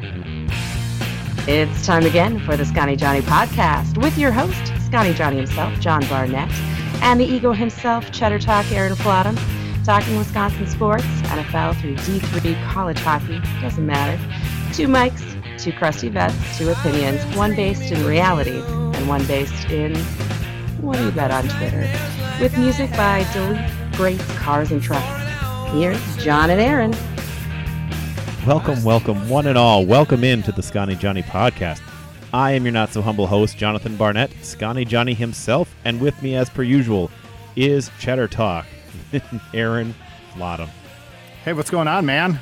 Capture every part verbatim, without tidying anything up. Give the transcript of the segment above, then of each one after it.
It's time again for the Scotty Johnny podcast with your host, Scotty Johnny himself, John Barnett, and the ego himself, Cheddar Talk, Aaron Flottam, talking Wisconsin sports, N F L through D three, college hockey, doesn't matter. Two mics, two crusty vets, two opinions, one based in reality and one based in, what do you bet on Twitter? With music by Delete, Greats, Cars, and Trucks. Here's John and Aaron. Welcome, welcome, one and all. Welcome into the Scotty Johnny podcast. I am your not-so-humble host, Jonathan Barnett, Scotty Johnny himself, and with me, as per usual, is Cheddar Talk, Aaron Flottam. Hey, what's going on, man?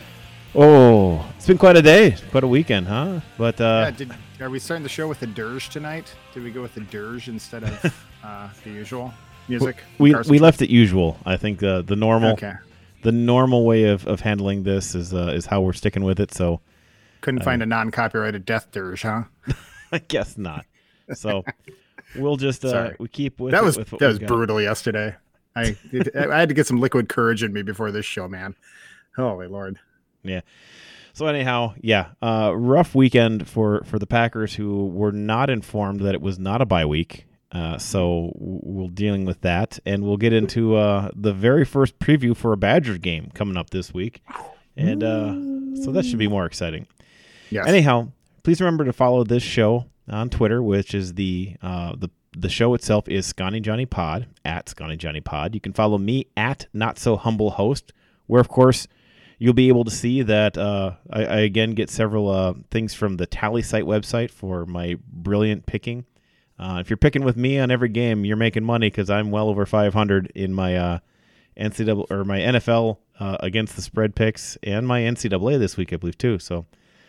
Oh, it's been quite a day, quite a weekend, huh? But uh, yeah, did, are we starting the show with the dirge tonight? Did we go with the dirge instead of uh, the usual music? We we left it usual. I think uh, the normal. Okay. The normal way of, of handling this is uh, is how we're sticking with it. So couldn't uh, find a non-copyrighted death dirge, huh? I guess not. So we'll just uh, we keep with that it, was with what that was got. brutal yesterday. I it, I had to get some liquid courage in me before this show, man. Holy Lord. Yeah. So anyhow, yeah, uh, rough weekend for for the Packers, who were not informed that it was not a bye week. Uh, so we're dealing with that, and we'll get into uh, the very first preview for a Badgers game coming up this week, and uh, so that should be more exciting. Yes. Anyhow, please remember to follow this show on Twitter, which is the uh, the the show itself is Scotty Johnny Pod at Scotty Johnny Pod. You can follow me at Not So Humble Host, where of course you'll be able to see that uh, I, I again get several uh, things from the Tally Site website for my brilliant picking. Uh, if you're picking with me on every game, you're making money because I'm well over five hundred in my uh, N C double A or my N F L uh, against the spread picks and my N C double A this week, I believe too. So,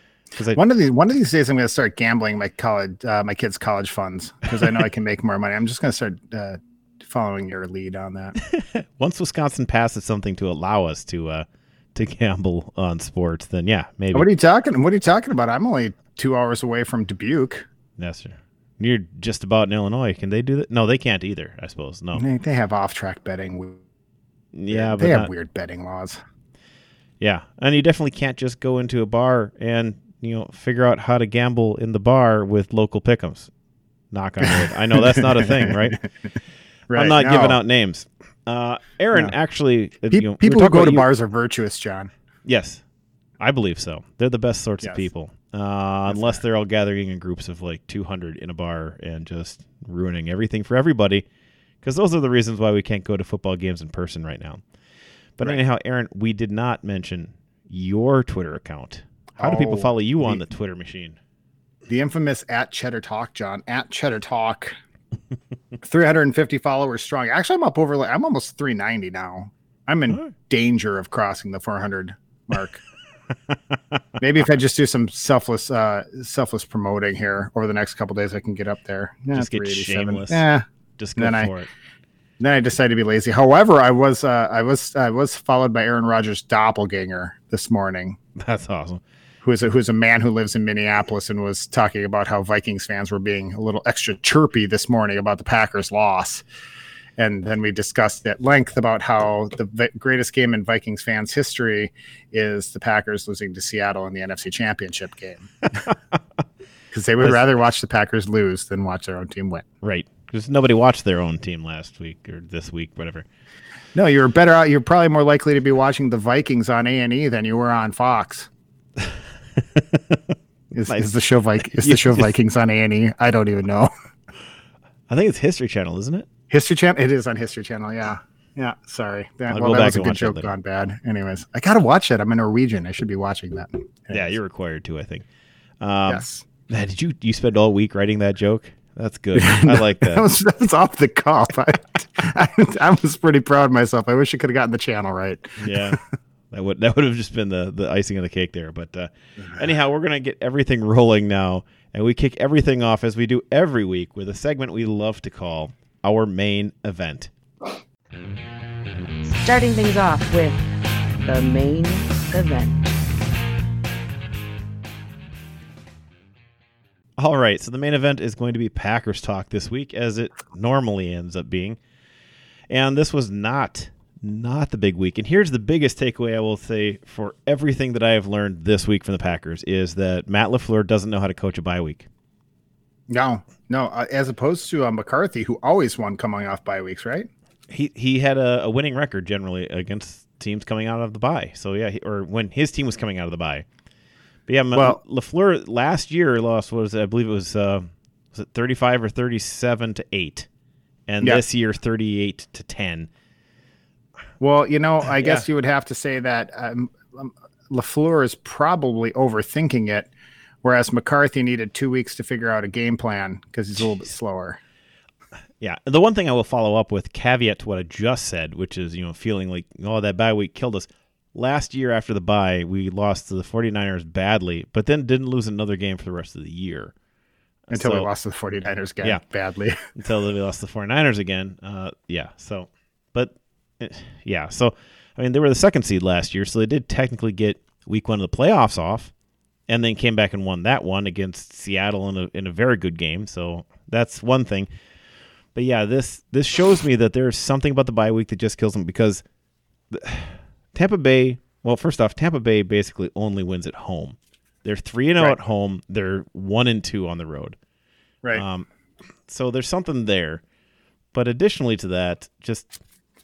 I, one of these one of these days, I'm going to start gambling my college uh, my kids' college funds because I know I can make more money. I'm just going to start uh, following your lead on that. Once Wisconsin passes something to allow us to uh, to gamble on sports, then yeah, maybe. What are you talking? What are you talking about? I'm only two hours away from Dubuque. Yes, sir. You're just about in Illinois. Can they do that? No, they can't either, I suppose. No. They, they have off-track betting. Yeah, but they have not, weird betting laws. Yeah, and you definitely can't just go into a bar and, you know, figure out how to gamble in the bar with local pick'ems. Knock on wood. I know that's not a thing, right? Right. I'm not no. giving out names. Uh, Aaron, no. actually... Pe- you know, people who go to you. bars are virtuous, John. Yes, I believe so. They're the best sorts yes. of people. Uh, unless they're all gathering in groups of like two hundred in a bar and just ruining everything for everybody, because those are the reasons why we can't go to football games in person right now. But right. anyhow, Aaron, we did not mention your Twitter account. How oh, do people follow you the, on the Twitter machine? The infamous at Cheddar Talk, John. At Cheddar Talk. three hundred fifty followers strong. Actually, I'm up over, I'm almost three ninety now. I'm in oh. danger of crossing the four hundred mark. Maybe if I just do some selfless uh, selfless promoting here over the next couple days, I can get up there. Yeah, just get shameless. Yeah, just go for I, it. Then I decided to be lazy. However, I was uh, I was I was followed by Aaron Rodgers' doppelganger this morning. That's awesome. Who is a, who's a man who lives in Minneapolis and was talking about how Vikings fans were being a little extra chirpy this morning about the Packers' loss. And then we discussed at length about how the v- greatest game in Vikings fans' history is the Packers losing to Seattle in the N F C Championship game. Because they would That's, rather watch the Packers lose than watch their own team win. Right. Because nobody watched their own team last week or this week, whatever. No, you're better out. You're probably more likely to be watching the Vikings on A and E than you were on Fox. is, nice. is the show Vi- is the show Vikings on A and E? I don't even know. I think it's History Channel, isn't it? History Channel. It is on History Channel. Yeah. Yeah. Sorry. That, well, that was a good joke gone bad. Anyways, I got to watch it. I'm a Norwegian. I should be watching that. Anyways. Yeah, you're required to, I think. Um, yes. Man, did you, you spend all week writing that joke? That's good. I like that. that, was, that was off the cuff. I, I, I was pretty proud of myself. I wish I could have gotten the channel right. Yeah. That would that would have just been the, the icing on the cake there. But uh, anyhow, we're going to get everything rolling now. And we kick everything off as we do every week with a segment we love to call our main event. Starting things off with the main event. All right, so the main event is going to be Packers talk this week, as it normally ends up being. And this was not not the big week. And here's the biggest takeaway I will say for everything that I have learned this week from the Packers is that Matt LaFleur doesn't know how to coach a bye week. No, no, uh, as opposed to uh, McCarthy, who always won coming off bye weeks, right? He he had a, a winning record generally against teams coming out of the bye. So, yeah, he, or when his team was coming out of the bye. But, yeah, well, LaFleur last year lost, what was it? I believe it was, uh, was it thirty-five or thirty-seven to eight. And yeah. This year, thirty-eight to ten. Well, you know, I guess yeah. you would have to say that um, um, LaFleur is probably overthinking it, whereas McCarthy needed two weeks to figure out a game plan because he's a little bit slower. Yeah. The one thing I will follow up with, caveat to what I just said, which is, you know, feeling like, oh, that bye week killed us. Last year after the bye, we lost to the 49ers badly, but then didn't lose another game for the rest of the year. Until so, we lost to the 49ers again yeah, badly. Until we lost to the 49ers again. Uh, yeah. So, but... Yeah, so, I mean, they were the second seed last year, so they did technically get week one of the playoffs off and then came back and won that one against Seattle in a in a very good game, so that's one thing. But, yeah, this this shows me that there's something about the bye week that just kills them because the, Tampa Bay, well, first off, Tampa Bay basically only wins at home. They're three and oh at home. They're one and two on the road. Right. Um, so there's something there. But additionally to that, just...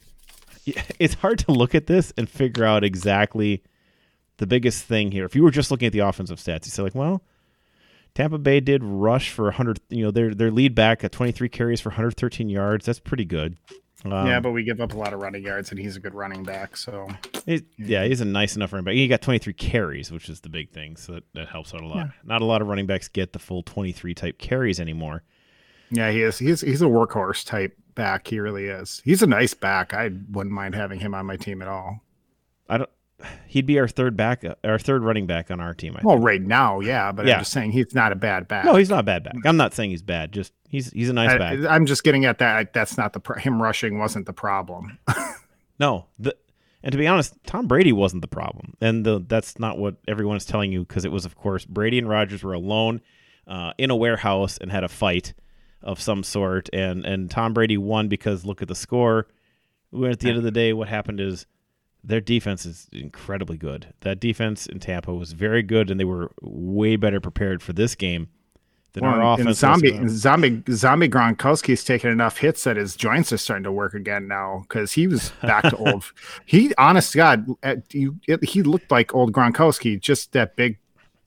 it's hard to look at this and figure out exactly the biggest thing here. If you were just looking at the offensive stats, you say like, well, Tampa Bay did rush for one hundred, you know, their their lead back at twenty-three carries for one hundred thirteen yards. That's pretty good. Um, yeah, but we give up a lot of running yards, and he's a good running back. So it, yeah, he's a nice enough running back. He got twenty-three carries, which is the big thing, so that, that helps out a lot. Yeah. Not a lot of running backs get the full twenty-three type carries anymore. Yeah, he is. He's he's a workhorse type back. He really is. He's a nice back. I wouldn't mind having him on my team at all. I don't. He'd be our third back, our third running back on our team. I well, think. Right now, yeah, but yeah. I'm just saying he's not a bad back. No, he's not a bad back. I'm not saying he's bad. Just he's he's a nice I, back. I'm just getting at that. That's not the pro- him rushing wasn't the problem. No, the and to be honest, Tom Brady wasn't the problem, and the, that's not what everyone is telling you because it was, of course, Brady and Rodgers were alone uh, in a warehouse and had a fight of some sort, and and Tom Brady won because look at the score. When at the end of the day, what happened is their defense is incredibly good. That defense in Tampa was very good, and they were way better prepared for this game than well, our offense. Zombie, was. zombie, zombie Gronkowski's taking enough hits that his joints are starting to work again now because he was back to old. He, honest to God, at, you, it, he looked like old Gronkowski, just that big,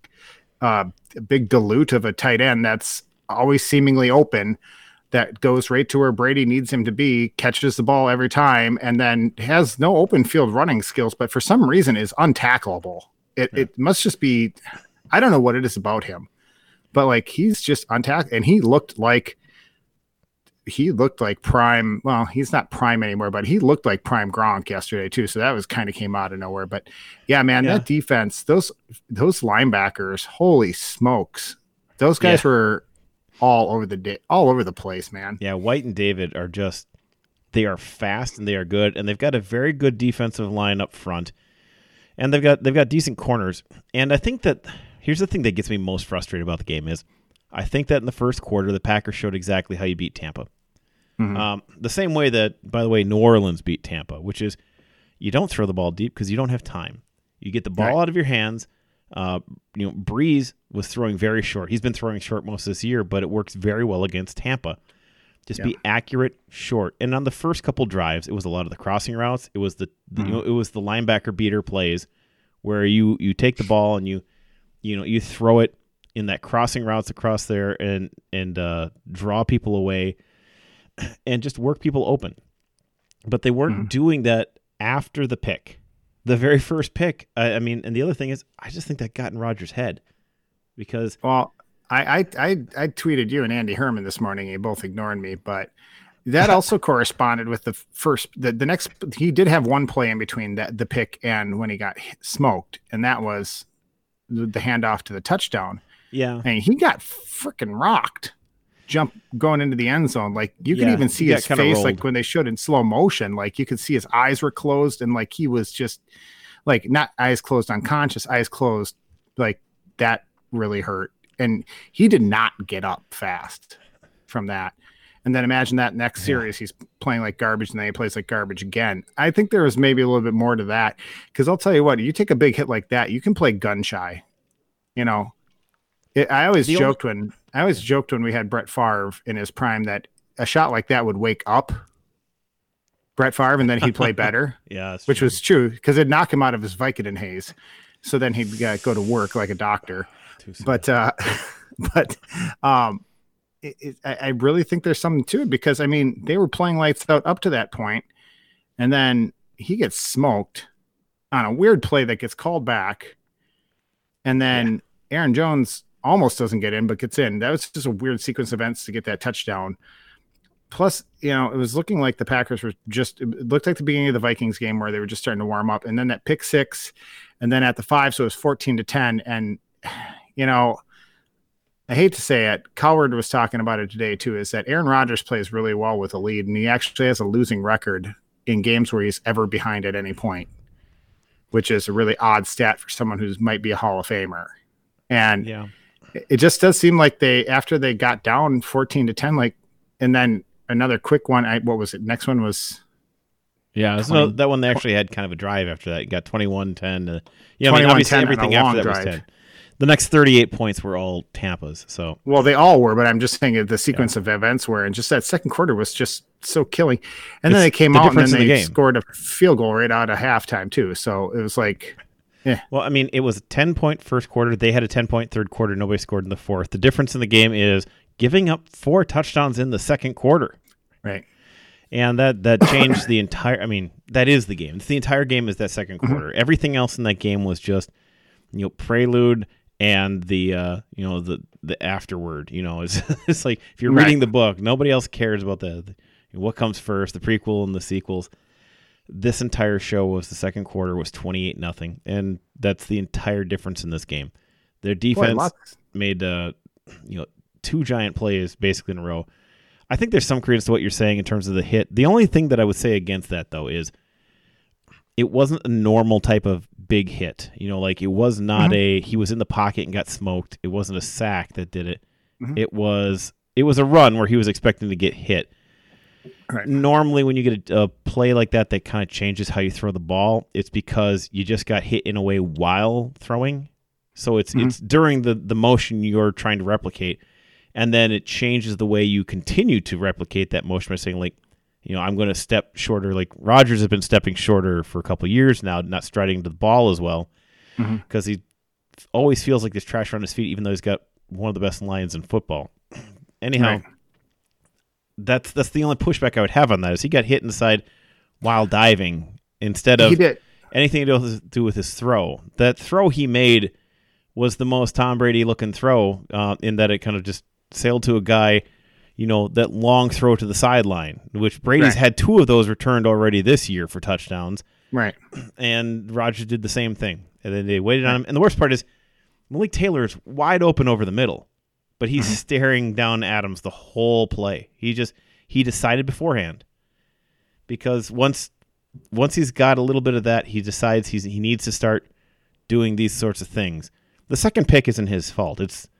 uh, big dilute of a tight end that's always seemingly open, that goes right to where Brady needs him to be, catches the ball every time, and then has no open field running skills, but for some reason is untackleable. It yeah. it must just be, I don't know what it is about him, but like he's just untacked, and he looked like he looked like prime. Well, he's not prime anymore, but he looked like prime Gronk yesterday too. So that was kind of came out of nowhere. But yeah, man, yeah. that defense, those those linebackers, holy smokes, those guys yeah. were all over the day, all over the place, man. Yeah, White and David are just, they are fast and they are good, and they've got a very good defensive line up front, and they've got they've got decent corners. And I think that here's the thing that gets me most frustrated about the game is, I think that in the first quarter the Packers showed exactly how you beat Tampa. Mm-hmm. Um, the same way that, by the way, New Orleans beat Tampa, which is you don't throw the ball deep because you don't have time. You get the ball right. out of your hands. Uh, you know, Breeze was throwing very short. He's been throwing short most of this year, but it works very well against Tampa. Just yeah. be accurate, short. And on the first couple drives, it was a lot of the crossing routes. It was the, the mm-hmm. you know, it was the linebacker beater plays where you you take the ball and you you know you throw it in that crossing routes across there and and uh, draw people away and just work people open. But they weren't mm-hmm. doing that after the pick. The very first pick, I, I mean, and the other thing is, I just think that got in Rodgers' head because. Well, I, I I I tweeted you and Andy Herman this morning. You both ignored me, but that also corresponded with the first. The, the next, he did have one play in between that the pick and when he got smoked, and that was the, the handoff to the touchdown. Yeah, and he got freaking rocked. Jump going into the end zone, like you yeah, could even see his face rolled. Like when they showed in slow motion, like you could see his eyes were closed and like he was just like not eyes closed unconscious, eyes closed, like that really hurt. And he did not get up fast from that. And then imagine that next series, he's playing like garbage and then he plays like garbage again. I think there was maybe a little bit more to that because I'll tell you what, you take a big hit like that, you can play gun shy. You know, it, I always the joked only- when I always joked when we had Brett Favre in his prime that a shot like that would wake up Brett Favre and then he'd play better. Yeah, which true. was true because it'd knock him out of his Vicodin haze. So then he'd uh, go to work like a doctor. But, uh, but, um, It, it, I really think there's something to it because I mean they were playing lights out up to that point, and then he gets smoked on a weird play that gets called back, and then yeah. Aaron Jones almost doesn't get in but gets in. That was just a weird sequence of events to get that touchdown. Plus, you know, it was looking like the Packers were just. It looked like the beginning of the Vikings game where they were just starting to warm up, and then that pick six, and then at the five, so it was fourteen to ten, and you know. I hate to say it, Coward was talking about it today too, is that Aaron Rodgers plays really well with a lead, and he actually has a losing record in games where he's ever behind at any point, which is a really odd stat for someone who might be a Hall of Famer. And yeah. it just does seem like they, after they got down fourteen to ten, like, and then another quick one, I, what was it? Next one was. Yeah, twenty, no, that one they actually had kind of a drive after that. You got twenty-one ten. Uh, yeah, I mean, obviously everything after that drive. was ten. The next thirty-eight points were all Tampa's. So well, they all were, but I'm just saying the sequence yeah. of events were, and just that second quarter was just so killing. And it's then they came the out and then they the scored a field goal right out of halftime too. So it was like, yeah. Well, I mean, it was a ten point first quarter. They had a ten point third quarter. Nobody scored in the fourth. The difference in the game is giving up four touchdowns in the second quarter. Right. And that that changed the entire. I mean, that is the game. It's the entire game is that second quarter. Mm-hmm. Everything else in that game was just, you know, prelude. And the uh, you know the the afterword, you know, is it's like if you're reading right. the book, nobody else cares about the, the what comes first, the prequel and the sequels. This entire show was the second quarter was twenty-eight nothing, and that's the entire difference in this game. Their defense Boy, made uh, you know two giant plays basically in a row. I think there's some credence to what you're saying in terms of the hit. The only thing that I would say against that though is it wasn't a normal type of big hit. You know, like it was not mm-hmm. a, he was in the pocket and got smoked. It wasn't a sack that did it. Mm-hmm. It was, it was a run where he was expecting to get hit. Right. Normally when you get a, a play like that, that kind of changes how you throw the ball. It's because you just got hit in a way while throwing. So it's, mm-hmm. it's during the, the motion you're trying to replicate. And then it changes the way you continue to replicate that motion by saying like, you know, I'm going to step shorter. Like Rodgers has been stepping shorter for a couple of years now, not striding to the ball as well, because mm-hmm. he always feels like there's trash around his feet, even though he's got one of the best lines in football. Anyhow, right. that's that's the only pushback I would have on that is he got hit in the side while diving instead of anything to do with his throw. That throw he made was the most Tom Brady looking throw uh, in that it kind of just sailed to a guy. You know, that long throw to the sideline, which Brady's right. had two of those returned already this year for touchdowns. Right. And Rodgers did the same thing. And then they waited on him. And the worst part is Malik Taylor is wide open over the middle, but he's mm-hmm. staring down Adams the whole play. He just, he decided beforehand because once, once he's got a little bit of that, he decides he's, he needs to start doing these sorts of things. The second pick isn't his fault. It's,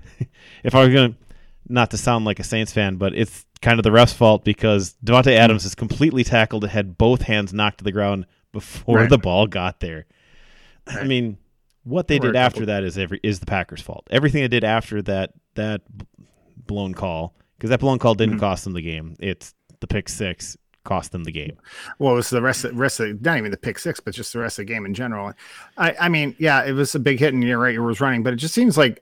if I was going to, not to sound like a Saints fan, but it's kind of the ref's fault because Devontae Adams is completely tackled and had both hands knocked to the ground before right. the ball got there. Right. I mean, what they did after that is every is the Packers' fault. Everything they did after that that blown call, because that blown call didn't mm-hmm. cost them the game. It's the pick six cost them the game. Well, it was the rest of, rest of not even the pick six, but just the rest of the game in general. I, I mean, yeah, it was a big hit, and you're right, it was running, but it just seems like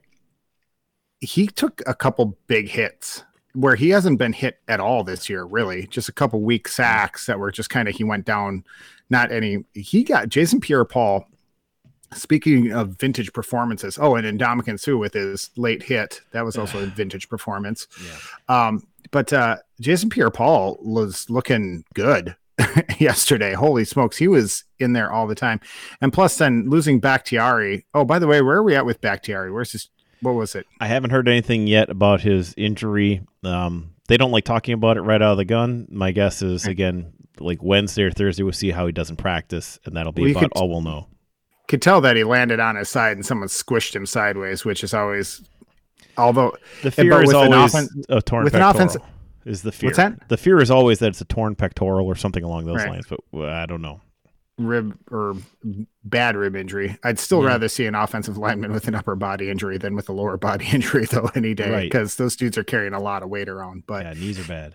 he took a couple big hits where he hasn't been hit at all this year, really. Just a couple weak sacks that were just kind of, he went down, not any. He got Jason Pierre-Paul, speaking of vintage performances. Oh, and Ndamukong Suh with his late hit. That was also a vintage performance. Yeah. Um, but uh, Jason Pierre-Paul was looking good yesterday. Holy smokes. He was in there all the time. And plus then losing Bakhtiari. Oh, by the way, where are we at with Bakhtiari? Where's his, what was it? I haven't heard anything yet about his injury. Um, they don't like talking about it right out of the gun. My guess is, again, like Wednesday or Thursday, we'll see how he does in practice, and that'll be well, about could, all we'll know. Could tell that he landed on his side and someone squished him sideways, which is always, although the fear is always offen- a torn with pectoral. an offensive is the fear. What's that? The fear is always that it's a torn pectoral or something along those Right. lines, but well, I don't know. Rib or bad rib injury. I'd still Yeah. rather see an offensive lineman with an upper body injury than with a lower body injury, though, any day, Right. because those dudes are carrying a lot of weight around. But Yeah, knees are bad.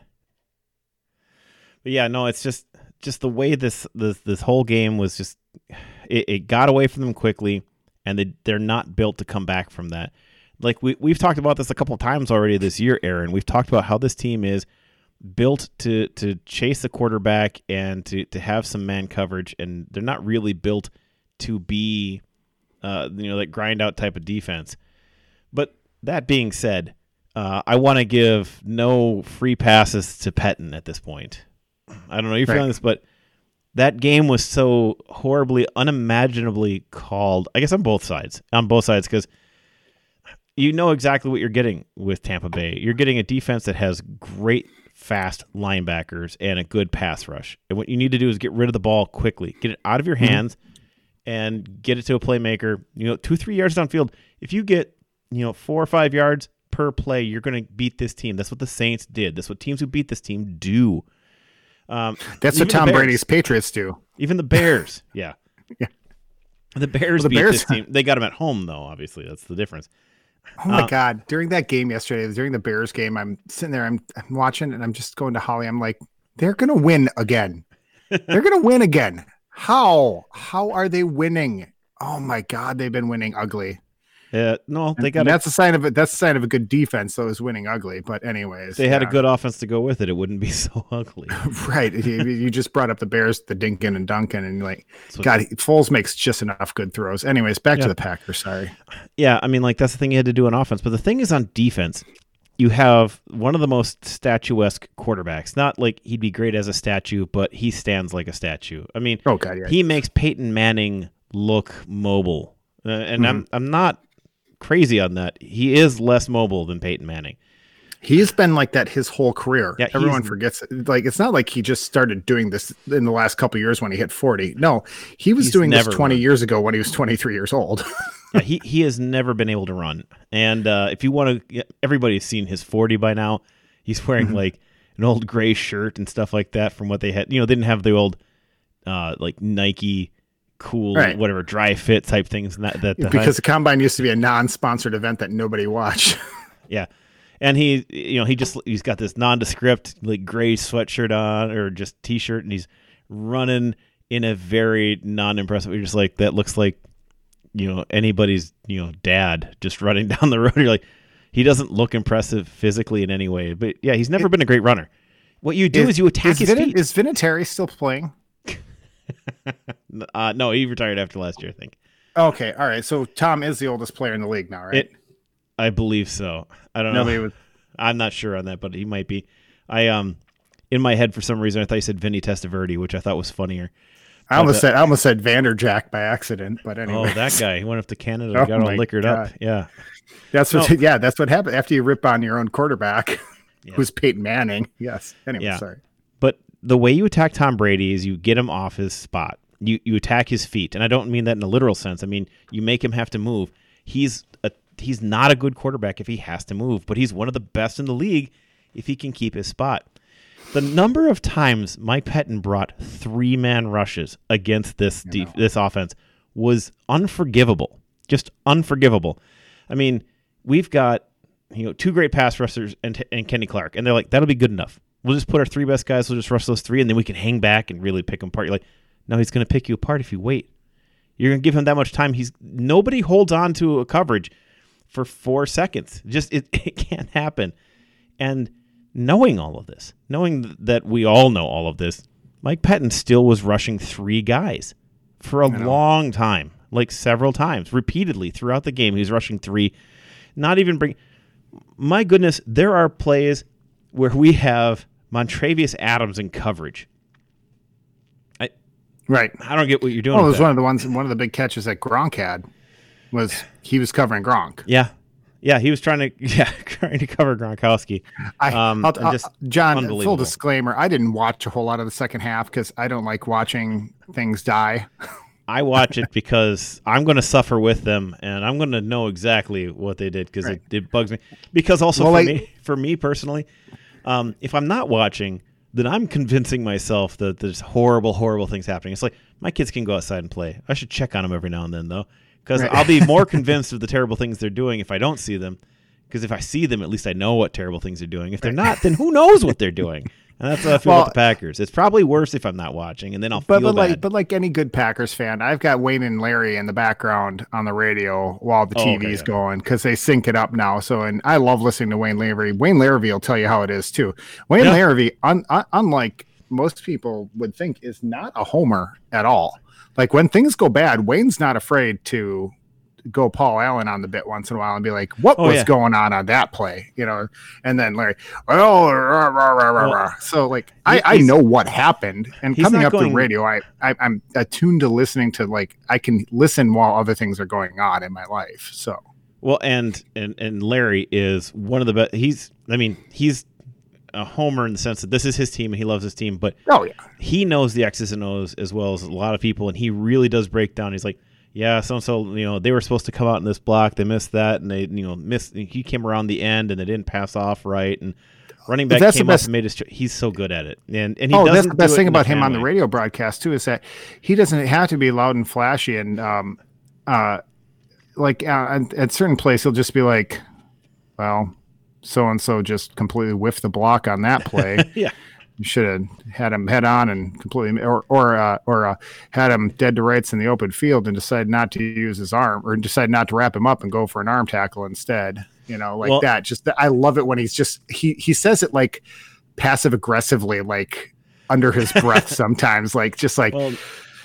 But yeah, no, it's just just the way this this this whole game was just it, it got away from them quickly, and they they're not built to come back from that. Like we we've talked about this a couple of times already this year, Aaron. We've talked about how this team is built to to chase the quarterback and to to have some man coverage, and they're not really built to be uh you know that grind out type of defense. But that being said, uh, I want to give no free passes to Pettine at this point. I don't know you're Right. feeling this, but that game was so horribly, unimaginably called. I guess on both sides, on both sides, because you know exactly what you're getting with Tampa Bay. You're getting a defense that has great, fast linebackers and a good pass rush. And what you need to do is get rid of the ball quickly, get it out of your hands, mm-hmm. and get it to a playmaker. You know, two, three yards downfield. If you get, you know, four or five yards per play, you're going to beat this team. That's what the Saints did. That's what teams who beat this team do. Um, that's what Tom Brady's Patriots do. Even the Bears, yeah, yeah. The Bears well, the beat Bears, this team. They got them at home, though. Obviously, that's the difference. Oh my uh, God! During that game yesterday, during the Bears game, I'm sitting there, I'm, I'm watching, and I'm just going to Holly. I'm like, they're gonna win again. They're gonna win again. How? How are they winning? Oh my God! They've been winning ugly. Yeah, no, they got. And a, that's a sign of it. That's a sign of a good defense. So is winning ugly. But anyways, they had yeah. a good offense to go with it. It wouldn't be so ugly. Right. You, you just brought up the Bears, the Dinkin and Duncan, and like, God, Foles makes just enough good throws. Anyways, back yeah. to the Packers. Sorry. Yeah, I mean, like that's the thing you had to do on offense. But the thing is, on defense, you have one of the most statuesque quarterbacks. Not like he'd be great as a statue, but he stands like a statue. I mean, oh God, yeah. he makes Peyton Manning look mobile, uh, and mm-hmm. I'm I'm not crazy on that. He is less mobile than Peyton Manning. He's been like that his whole career. Yeah, everyone forgets it. Like it's not like he just started doing this in the last couple of years when he hit forty. No, he was doing this twenty run. years ago when he was twenty-three years old. yeah, he he has never been able to run. And uh, if you want to, everybody's seen his forty by now. He's wearing mm-hmm. like an old gray shirt and stuff like that from what they had. You know, they didn't have the old uh, like Nike cool right. whatever dry fit type things. That, that the because the combine used to be a non-sponsored event that nobody watched. yeah. And he, you know, he just, he's got this nondescript, like gray sweatshirt on or just t-shirt, and he's running in a very non-impressive, you're just like, that looks like, you know, anybody's, you know, dad just running down the road. You're like, he doesn't look impressive physically in any way, but yeah, he's never it, been a great runner. What you do is, is you attack is his Vin- feet. Is Vinatieri still playing? uh, no, he retired after last year, I think. Okay. All right. So Tom is the oldest player in the league now, right? It, I believe so. I don't Nobody know. Was... I'm not sure on that, but he might be. I um, in my head for some reason I thought you said Vinny Testaverde, which I thought was funnier. I almost but, uh, said I almost said Vanderjack by accident, but anyway. Oh, that guy. He went up to Canada and oh got all liquored God. up. Yeah. That's what. No. Yeah, that's what happened after you rip on your own quarterback, yeah. who's Peyton Manning. Yes. Anyway, yeah. sorry. But the way you attack Tom Brady is you get him off his spot. You you attack his feet, and I don't mean that in a literal sense. I mean you make him have to move. He's a he's not a good quarterback if he has to move, but he's one of the best in the league if he can keep his spot. The number of times Mike Pettine brought three-man rushes against this def- this offense was unforgivable, just unforgivable. I mean, we've got you know two great pass rushers and and Kenny Clark, and they're like, that'll be good enough. We'll just put our three best guys. We'll just rush those three, and then we can hang back and really pick them apart. You're like, no, he's going to pick you apart if you wait. You're going to give him that much time. He's nobody holds on to a coverage for four seconds. Just it, it can't happen. And knowing all of this, knowing that we all know all of this, Mike Pettine still was rushing three guys for a long time, like several times, repeatedly throughout the game. He was rushing three, not even bring. My goodness, there are plays where we have Montravius Adams in coverage. I, right. I don't get what you're doing. Well, it was that. one of the ones, one of the big catches that Gronk had was he was covering Gronk. Yeah. Yeah, he was trying to yeah trying to cover Gronkowski. I, um, I'll, I'll, just John, full disclaimer, I didn't watch a whole lot of the second half because I don't like watching things die. I watch it because I'm going to suffer with them, and I'm going to know exactly what they did because right. it, it bugs me. Because also well, for like, me, for me personally, Um, if I'm not watching, then I'm convincing myself that there's horrible, horrible things happening. It's like my kids can go outside and play. I should check on them every now and then, though, because right. I'll be more convinced of the terrible things they're doing if I don't see them. Because if I see them, at least I know what terrible things they're doing. If they're not, then who knows what they're doing? And that's how I feel well, about the Packers. It's probably worse if I'm not watching, and then I'll but, feel but bad. Like, but like any good Packers fan, I've got Wayne and Larry in the background on the radio while the oh, T V's okay, yeah. going because they sync it up now. So, and I love listening to Wayne Larry. Wayne Larrivee will tell you how it is too. Wayne yeah. Larrivee, un, un, unlike most people would think, is not a homer at all. Like when things go bad, Wayne's not afraid to go Paul Allen on the bit once in a while and be like, what oh, was yeah. going on on that play? You know, and then Larry, well, rah, rah, rah, rah, rah. So like, I, I know what happened, and coming up going... the radio, I, I, I'm attuned to listening to, like, I can listen while other things are going on in my life. So, well, and, and, and Larry is one of the best. He's, I mean, he's a homer in the sense that this is his team and he loves his team, but oh yeah, he knows the X's and O's as well as a lot of people. And he really does break down. He's like, yeah, so-and-so, you know, they were supposed to come out in this block. They missed that, and they, you know, missed. He came around the end, and they didn't pass off right. And running back that's came the up best. and made his. He's so good at it, and and he oh, doesn't that's the best do thing about him on the radio broadcast too is that he doesn't have to be loud and flashy, and um, uh, like uh, at, at certain place he'll just be like, well, so and so just completely whiffed the block on that play. yeah. You should have had him head on and completely, or or uh, or uh, had him dead to rights in the open field and decide not to use his arm, or decide not to wrap him up and go for an arm tackle instead. You know, like well, that. Just I love it when he's just he he says it like passive aggressively, like under his breath sometimes, like just like, well,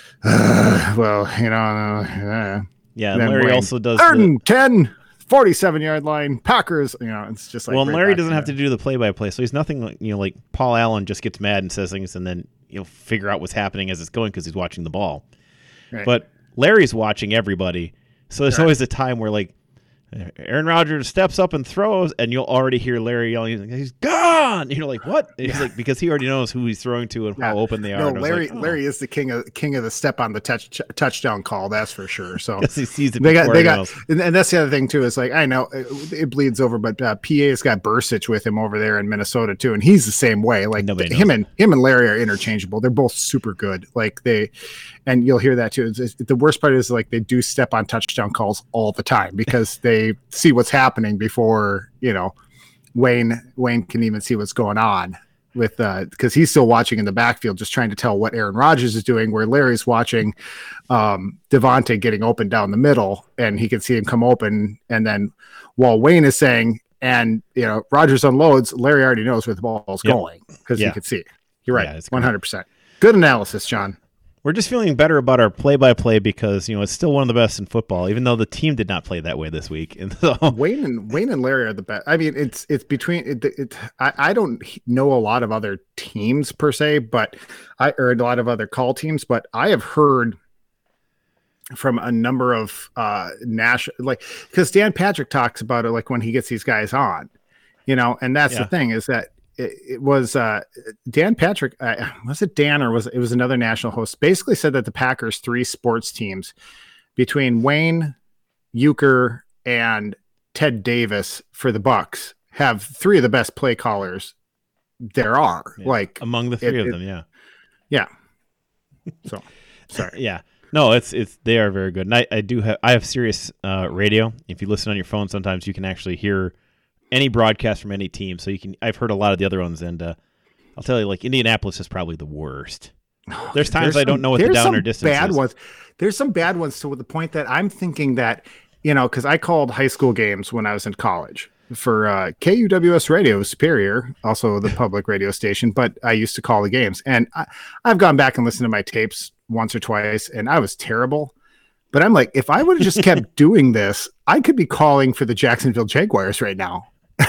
uh, well you know, uh, yeah. And Larry Wayne, also does third and ten. forty-seven yard line, Packers, you know, it's just like, well, Larry doesn't have to do the play by play. So he's nothing like, you know, like Paul Allen just gets mad and says things and then, you know, figure out what's happening as it's going because he's watching the ball. Right. But Larry's watching everybody. So there's right. always a time where like Aaron Rodgers steps up and throws, and you'll already hear Larry yelling, he's gone. You're like, what? And he's yeah. like, because he already knows who he's throwing to and yeah. how open they are. No, Larry, like, oh. Larry is the king of king of the step on the touch touchdown call. That's for sure. So he sees it. They got, they got, and, and that's the other thing too. Is like, I know it, it bleeds over, but uh, P A's got Bursich with him over there in Minnesota too, and he's the same way. Like the, him and him and Larry are interchangeable. They're both super good. Like they, and you'll hear that too. It's, it's, the worst part is like they do step on touchdown calls all the time because they see what's happening before, you know, Wayne Wayne can even see what's going on with uh because he's still watching in the backfield, just trying to tell what Aaron Rodgers is doing, where Larry's watching um Devontae getting open down the middle, and he can see him come open, and then while Wayne is saying, and you know, Rodgers unloads, Larry already knows where the ball's yep. going because yeah. he can see. You're right. Yeah, one hundred percent. Good analysis, John. We're just feeling better about our play-by-play because, you know, it's still one of the best in football, even though the team did not play that way this week. And so Wayne and Wayne and Larry are the best. I mean, it's it's between it. it I, I don't know a lot of other teams per se, but I or a lot of other call teams, but I have heard from a number of uh, national, like, because Dan Patrick talks about it, like when he gets these guys on, you know, and that's yeah. the thing is that. It was uh, Dan Patrick. Uh, was it Dan or was it, it was another national host? Basically said that the Packers' three sports teams, between Wayne, Euchre, and Ted Davis for the Bucks, have three of the best play callers there are. Yeah. Like among the three it, of it, them, yeah, yeah. So sorry, yeah. No, it's it's they are very good. And I, I do have I have Sirius uh, radio. If you listen on your phone, sometimes you can actually hear any broadcast from any team. So you can, I've heard a lot of the other ones, and uh, I'll tell you, like Indianapolis is probably the worst. There's times there's I don't some, know what the down or distance bad is. Ones. There's some bad ones to the point that I'm thinking that, you know, because I called high school games when I was in college for uh, K U W S Radio Superior, also the public radio station, but I used to call the games. And I, I've gone back and listened to my tapes once or twice, and I was terrible. But I'm like, if I would have just kept doing this, I could be calling for the Jacksonville Jaguars right now.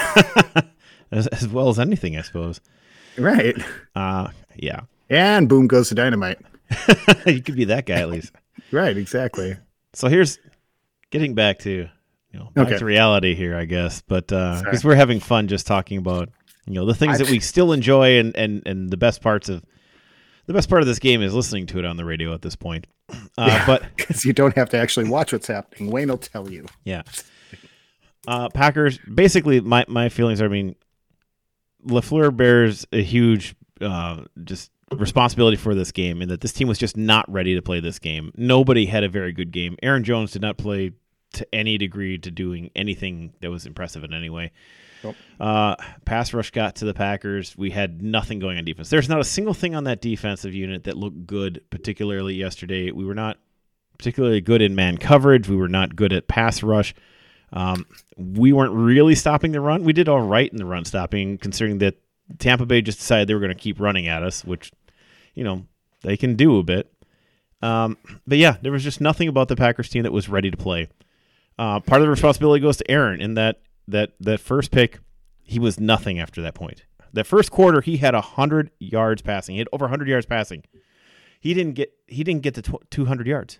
as, as well as anything, I suppose. Right. Uh, yeah. And boom goes the dynamite. You could be that guy at least. Right, exactly. So here's getting back to, you know, back okay. to reality here, I guess. But uh, because we're having fun just talking about, you know, the things I've... that we still enjoy, and, and, and the best parts of the best part of this game is listening to it on the radio at this point. Uh, yeah, but because you don't have to actually watch what's happening. Wayne will tell you. Yeah. Uh, Packers, basically, my, my feelings are, I mean, LaFleur bears a huge uh, just responsibility for this game, in that this team was just not ready to play this game. Nobody had a very good game. Aaron Jones did not play to any degree to doing anything that was impressive in any way. Nope. Uh, pass rush got to the Packers. We had nothing going on defense. There's not a single thing on that defensive unit that looked good, particularly yesterday. We were not particularly good in man coverage. We were not good at pass rush. Um, we weren't really stopping the run. We did all right in the run stopping, considering that Tampa Bay just decided they were going to keep running at us, which, you know, they can do a bit. Um, but yeah, there was just nothing about the Packers team that was ready to play. Uh, part of the responsibility goes to Aaron in that that that first pick, he was nothing after that point. That first quarter, he had one hundred yards passing. He had over one hundred yards passing. He didn't get he didn't get to two hundred yards.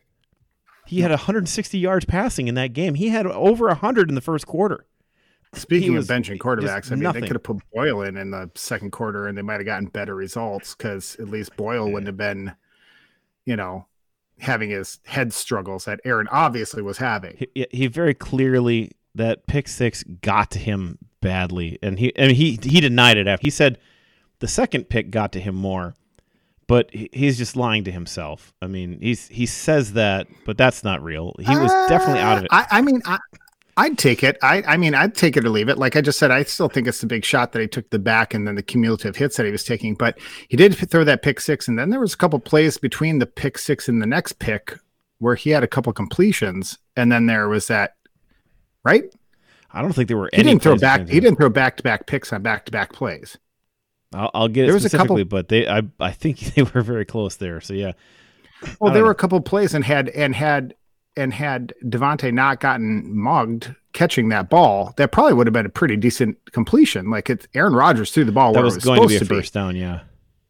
He had one hundred sixty yards passing in that game. He had over one hundred in the first quarter. Speaking of benching quarterbacks, I mean, nothing. They could have put Boyle in in the second quarter, and they might have gotten better results, because at least Boyle yeah. wouldn't have been, you know, having his head struggles that Aaron obviously was having. He, he very clearly, that pick six got to him badly, and he and he he denied it after. He said the second pick got to him more, but he's just lying to himself. I mean, he's he says that, but that's not real. He was uh, definitely out of it. I, I mean, I, I'd take it. I, I mean, I'd take it or leave it. Like I just said, I still think it's the big shot that he took the back and then the cumulative hits that he was taking. But he did throw that pick six, and then there was a couple plays between the pick six and the next pick where he had a couple completions, and then there was that, right? I don't think there were he any. Didn't throw back. He didn't throw back to back picks on back to back plays. I'll, I'll get it there was specifically, a couple, but they, I, I think they were very close there. So yeah. Well, there know. were a couple plays, and had and had and had Devontae not gotten mugged catching that ball, that probably would have been a pretty decent completion. Like it's Aaron Rodgers threw the ball that where was, it was going supposed to be a to first be. down. Yeah.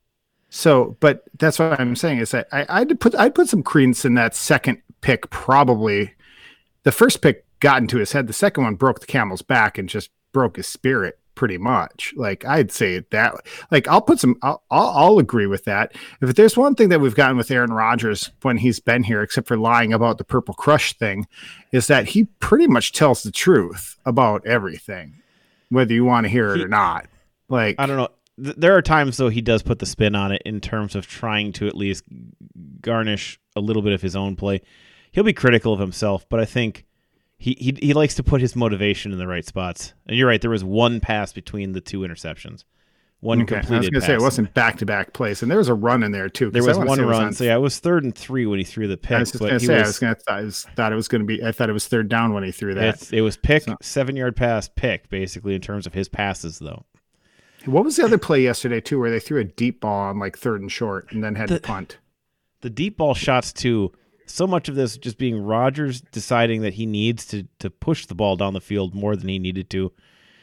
So, but that's what I'm saying is that I, I'd put I'd put some credence in that second pick. Probably the first pick got into his head. The second one broke the camel's back and just broke his spirit pretty much. Like I'd say that, like I'll put some, I'll, I'll, I'll agree with that. If there's one thing that we've gotten with Aaron Rodgers when he's been here, except for lying about the Purple Crush thing, is that he pretty much tells the truth about everything, whether you want to hear it he, or not. Like, I don't know. There are times though he does put the spin on it in terms of trying to at least garnish a little bit of his own play. He'll be critical of himself, but I think He, he he likes to put his motivation in the right spots. And you're right, there was one pass between the two interceptions. One okay. completed I was going to say, it wasn't back-to-back plays, and there was a run in there, too. There was one run. Was on, so, yeah, it was third and three when he threw the pick. I was going to say, was, I was gonna, I was, thought it was going to be, I thought it was third down when he threw that. It was pick, so. seven-yard pass, pick, basically, in terms of his passes, though. What was the other play yesterday, too, where they threw a deep ball on, like, third and short and then had the, to punt? The deep ball shots, too. So much of this just being Rodgers deciding that he needs to to push the ball down the field more than he needed to,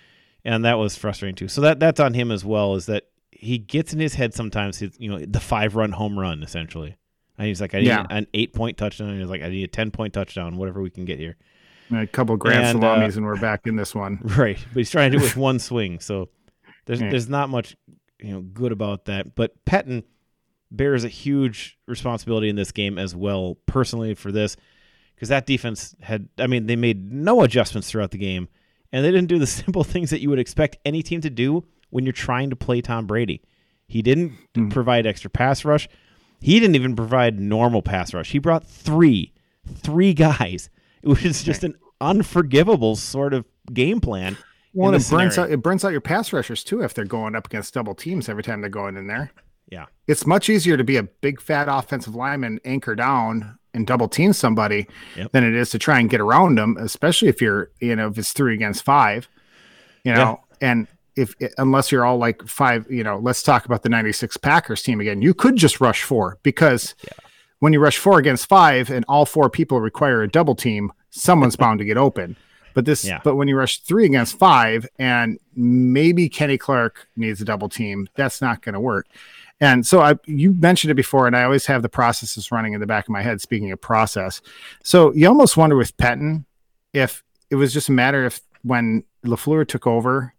and that was frustrating too. So that that's on him as well. Is that he gets in his head sometimes? You know, the five run home run essentially, and he's like, I need yeah. an eight point touchdown. And he's like, I need a ten point touchdown, whatever we can get here. A couple grand and, salamis, uh, and we're back in this one. Right, but he's trying to do it with one swing. So there's yeah. there's not much you know good about that. But Pettine bears a huge responsibility in this game as well, personally, for this, because that defense had, I mean, they made no adjustments throughout the game, and they didn't do the simple things that you would expect any team to do when you're trying to play Tom Brady. He didn't mm. provide extra pass rush. He didn't even provide normal pass rush. He brought three, three guys, which is just an unforgivable sort of game plan. Well, it burns out, it burns out your pass rushers, too, if they're going up against double teams every time they're going in there. Yeah. It's much easier to be a big, fat offensive lineman, anchor down and double team somebody yep. than it is to try and get around them, especially if you're, you know, if it's three against five, you know, yeah. and if, unless you're all like five, you know, let's talk about the ninety-six Packers team again. You could just rush four because yeah. when you rush four against five and all four people require a double team, someone's bound to get open. But this, yeah. but when you rush three against five and maybe Kenny Clark needs a double team, that's not going to work. And so I, you mentioned it before, and I always have the processes running in the back of my head, speaking of process. So you almost wonder with Pettine if it was just a matter of when LaFleur took over,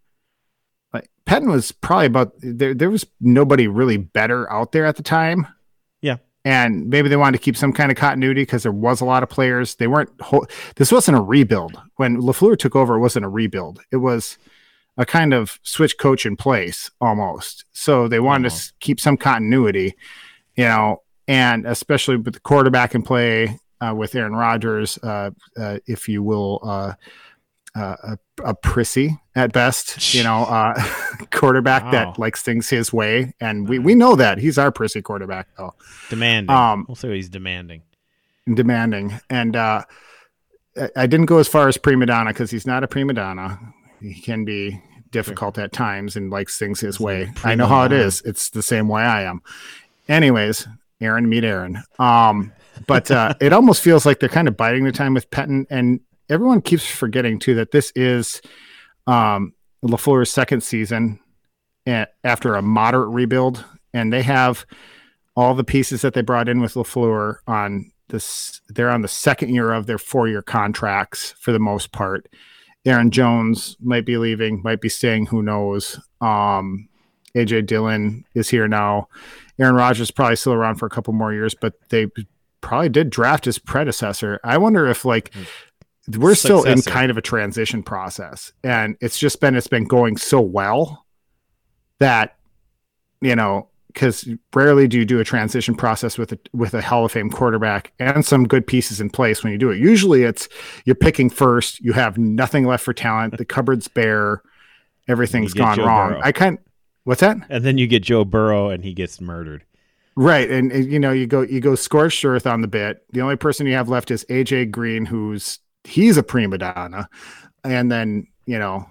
like Pettine was probably about, there, there was nobody really better out there at the time. Yeah. And maybe they wanted to keep some kind of continuity because there was a lot of players. They weren't, this wasn't a rebuild. When LaFleur took over, it wasn't a rebuild. It was a kind of switch coach in place almost. So they wanted Uh-huh. to keep some continuity, you know, and especially with the quarterback in play uh, with Aaron Rodgers, uh, uh, if you will, uh, uh, a, a prissy at best, you know, uh, quarterback Wow. that likes things his way. And we, we know that he's our prissy quarterback though. Demanding. Um, we'll say he's demanding. demanding. And uh, I, I didn't go as far as prima donna because he's not a prima donna. He can be difficult at times and likes things his He's a way. prima I know how it donna. is. It's the same way I am. Anyways, Aaron, meet Aaron. Um, but uh, it almost feels like they're kind of biding their time with Pettine, and everyone keeps forgetting too that this is um, LaFleur's second season at, after a moderate rebuild, and they have all the pieces that they brought in with LaFleur on this. They're on the second year of their four-year contracts for the most part. Aaron Jones might be leaving, might be staying, who knows. Um, A J Dillon is here now. Aaron Rodgers is probably still around for a couple more years, but they probably did draft his predecessor. I wonder if like we're still in Successor. kind of a transition process, and it's just been it's been going so well that, you know, because rarely do you do a transition process with a with a Hall of Fame quarterback and some good pieces in place when you do it. Usually it's you're picking first, you have nothing left for talent, the cupboard's bare, everything's You get gone Joe wrong. Burrow. I kind what's that? And then you get Joe Burrow and he gets murdered. Right. And, and you know, you go you go scorched earth on the bit. The only person you have left is A J Green, who's he's a prima donna. And then, you know,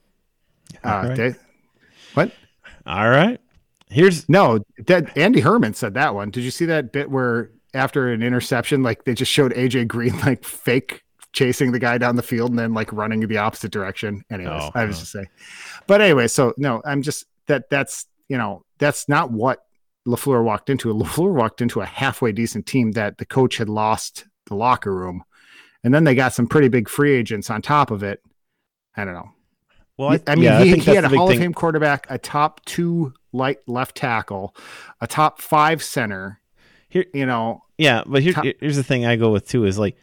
uh All right. they, what? All right. Here's No, that Andy Herman said that one. Did you see that bit where after an interception, like they just showed A J Green like fake chasing the guy down the field and then like running the opposite direction? Anyways, Oh, I was oh. just saying. But anyway, so no, I'm just that that's you know that's not what LaFleur walked into. LaFleur walked into a halfway decent team that the coach had lost the locker room, and then they got some pretty big free agents on top of it. I don't know. well, I, I mean, yeah, I he, think he that's had a the big Hall thing. of Fame quarterback, a top two light left tackle, a top five center. Here- you know, Yeah, but here, Top- here's the thing I go with too is like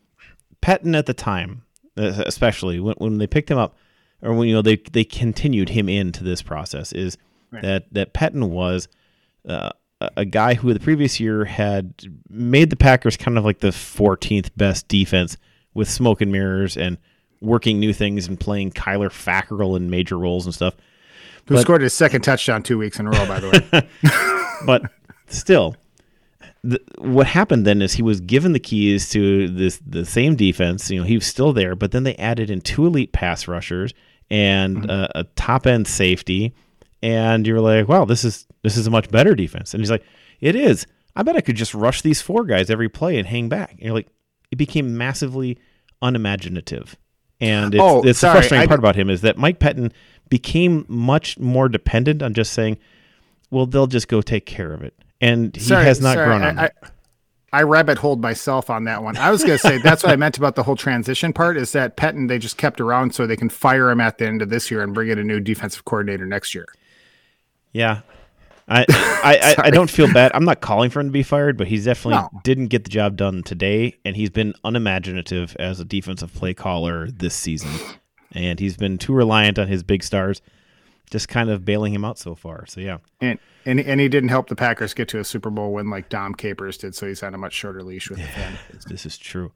Pettine at the time, uh, especially when, when they picked him up, or when you know they they continued him into this process, is Right. that that Pettine was uh, a a guy who the previous year had made the Packers kind of like the fourteenth best defense with smoke and mirrors and working new things and playing Kyler Fackrell in major roles and stuff. who But- scored his second touchdown two weeks in a row, by the way. But still, the, what happened then is he was given the keys to this the same defense. You know, he was still there, but then they added in two elite pass rushers and Mm-hmm. uh, a top end safety, and you're like, wow, this is this is a much better defense. And he's like, it is. I bet I could just rush these four guys every play and hang back. And you're like, it became massively unimaginative. And it's, Oh, it's the sorry, frustrating I- part about him is that Mike Pettine became much more dependent on just saying, well, they'll just go take care of it. And he Sorry, has not sorry, grown on I, that. I, I rabbit holed myself on that one. I was going to say that's what I meant about the whole transition part is that Pettine they just kept around so they can fire him at the end of this year and bring in a new defensive coordinator next year. Yeah. I, I, I, I don't feel bad. I'm not calling for him to be fired, but he's definitely No. didn't get the job done today, and he's been unimaginative as a defensive play caller this season. And he's been too reliant on his big stars, just kind of bailing him out so far. So, yeah. And, and and he didn't help the Packers get to a Super Bowl win like Dom Capers did, so he's on a much shorter leash with the fan. This is true.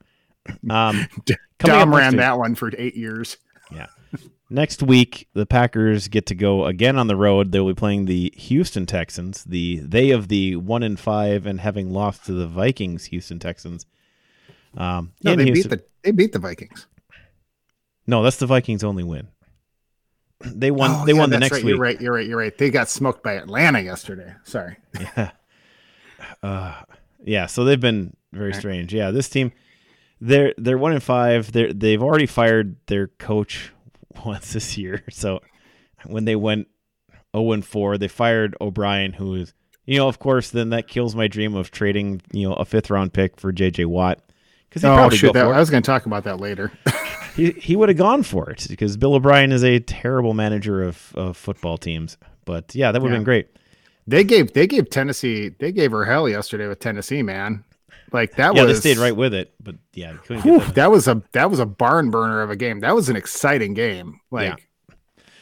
Um, coming up Dom next ran week- that one for eight years. Yeah. Next week, the Packers get to go again on the road. They'll be playing the Houston Texans, the they of the one and five and having lost to the Vikings, Houston Texans. Um, No, in they Houston. beat the they beat the Vikings. No, that's the Vikings' only win. They won. Oh, they yeah, won the that's next right. week. You're right. You're right. You're right. They got smoked by Atlanta yesterday. Sorry. Yeah. Uh, yeah. So they've been very Okay. strange. Yeah. This team, they're they're one and five. They they've already fired their coach once this year. So when they went zero and four, they fired O'Brien, who is, you know, of course, then that kills my dream of trading, you know, a fifth round pick for J J Watt, because he Oh probably shoot! go That, for I it. was going to talk about that later. He he would have gone for it because Bill O'Brien is a terrible manager of, of football teams. But yeah, that would have Yeah. been great. They gave they gave Tennessee they gave her hell yesterday with Tennessee, man. Like that Yeah, was they stayed right with it, but yeah, couldn't whew, get them. that was a that was a barn burner of a game. That was an exciting game. Like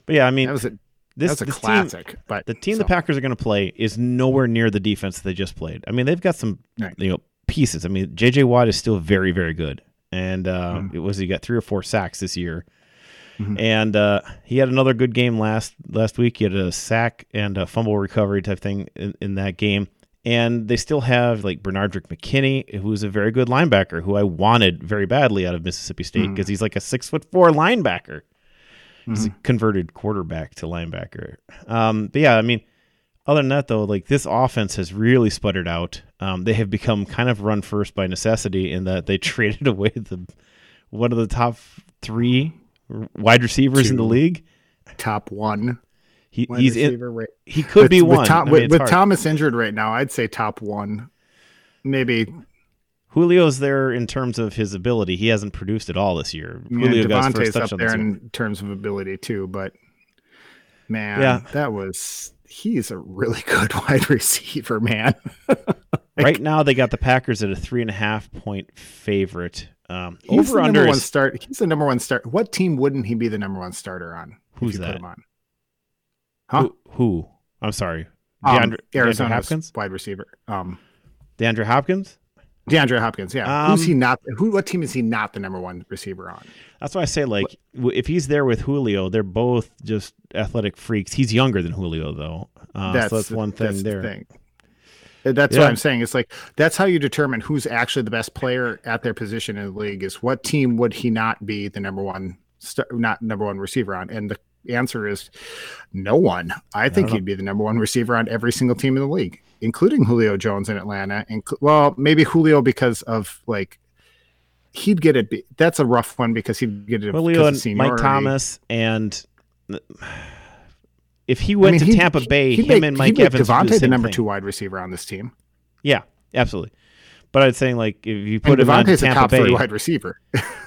But yeah, I mean, that was a, this, that was a this classic. Team, but the team so. the Packers are going to play is nowhere near the defense they just played. I mean, they've got some right. you know pieces. I mean, J J Watt is still very, very good, and uh, mm-hmm. it was he got three or four sacks this year. Mm-hmm. And uh, he had another good game last last week. He had a sack and a fumble recovery type thing in, in that game. And they still have like Bernardrick McKinney, who's a very good linebacker, who I wanted very badly out of Mississippi State because mm-hmm. he's like a six foot four linebacker. Mm-hmm. He's a converted quarterback to linebacker. Um, but yeah, I mean, other than that though, like this offense has really sputtered out. Um, they have become kind of run first by necessity in that they traded away the one of the top three wide receivers Two. in the league. Top one. He, he's in. Right. He could with, be with one. Tom, I mean, with with hard. Thomas injured right now, I'd say top one. Maybe Julio's there in terms of his ability. He hasn't produced at all this year. Yeah, Julio got his Devontae's first touchdown up there this in year. terms of ability too, but man, yeah. that was he's a really good wide receiver, man. like, right now, they got the Packers at a three and a half point favorite. Um, he's over the under number is, one start. He's the number one start. What team wouldn't he be the number one starter on? Who's if you that? Put him on? Huh? Who? who? I'm sorry. Um, DeAndre, Arizona's DeAndre Hopkins. Wide receiver. Um, DeAndre Hopkins. DeAndre Hopkins. Yeah. Um, Who's he not? Who? What team is he not the number one receiver on? That's why I say, like, what? if he's there with Julio, they're both just athletic freaks. He's younger than Julio, though. Uh, that's so that's one thing that's there. The thing. That's yeah. what I'm saying. It's like that's how you determine who's actually the best player at their position in the league. Is what team would he not be the number one, st- not number one receiver on? And the answer is no one. I think I he'd be the number one receiver on every single team in the league, including Julio Jones in Atlanta. And well, maybe Julio because of like he'd get it. That's a rough one because he'd get it. Julio and Mike Thomas, and if he went I mean, to Tampa Bay, him make, and Mike he'd Evans, Devontae would do the, the number thing. two wide receiver on this team. Yeah, absolutely. But I'd say like if you put and him on Devontae's Tampa a top Bay three wide receiver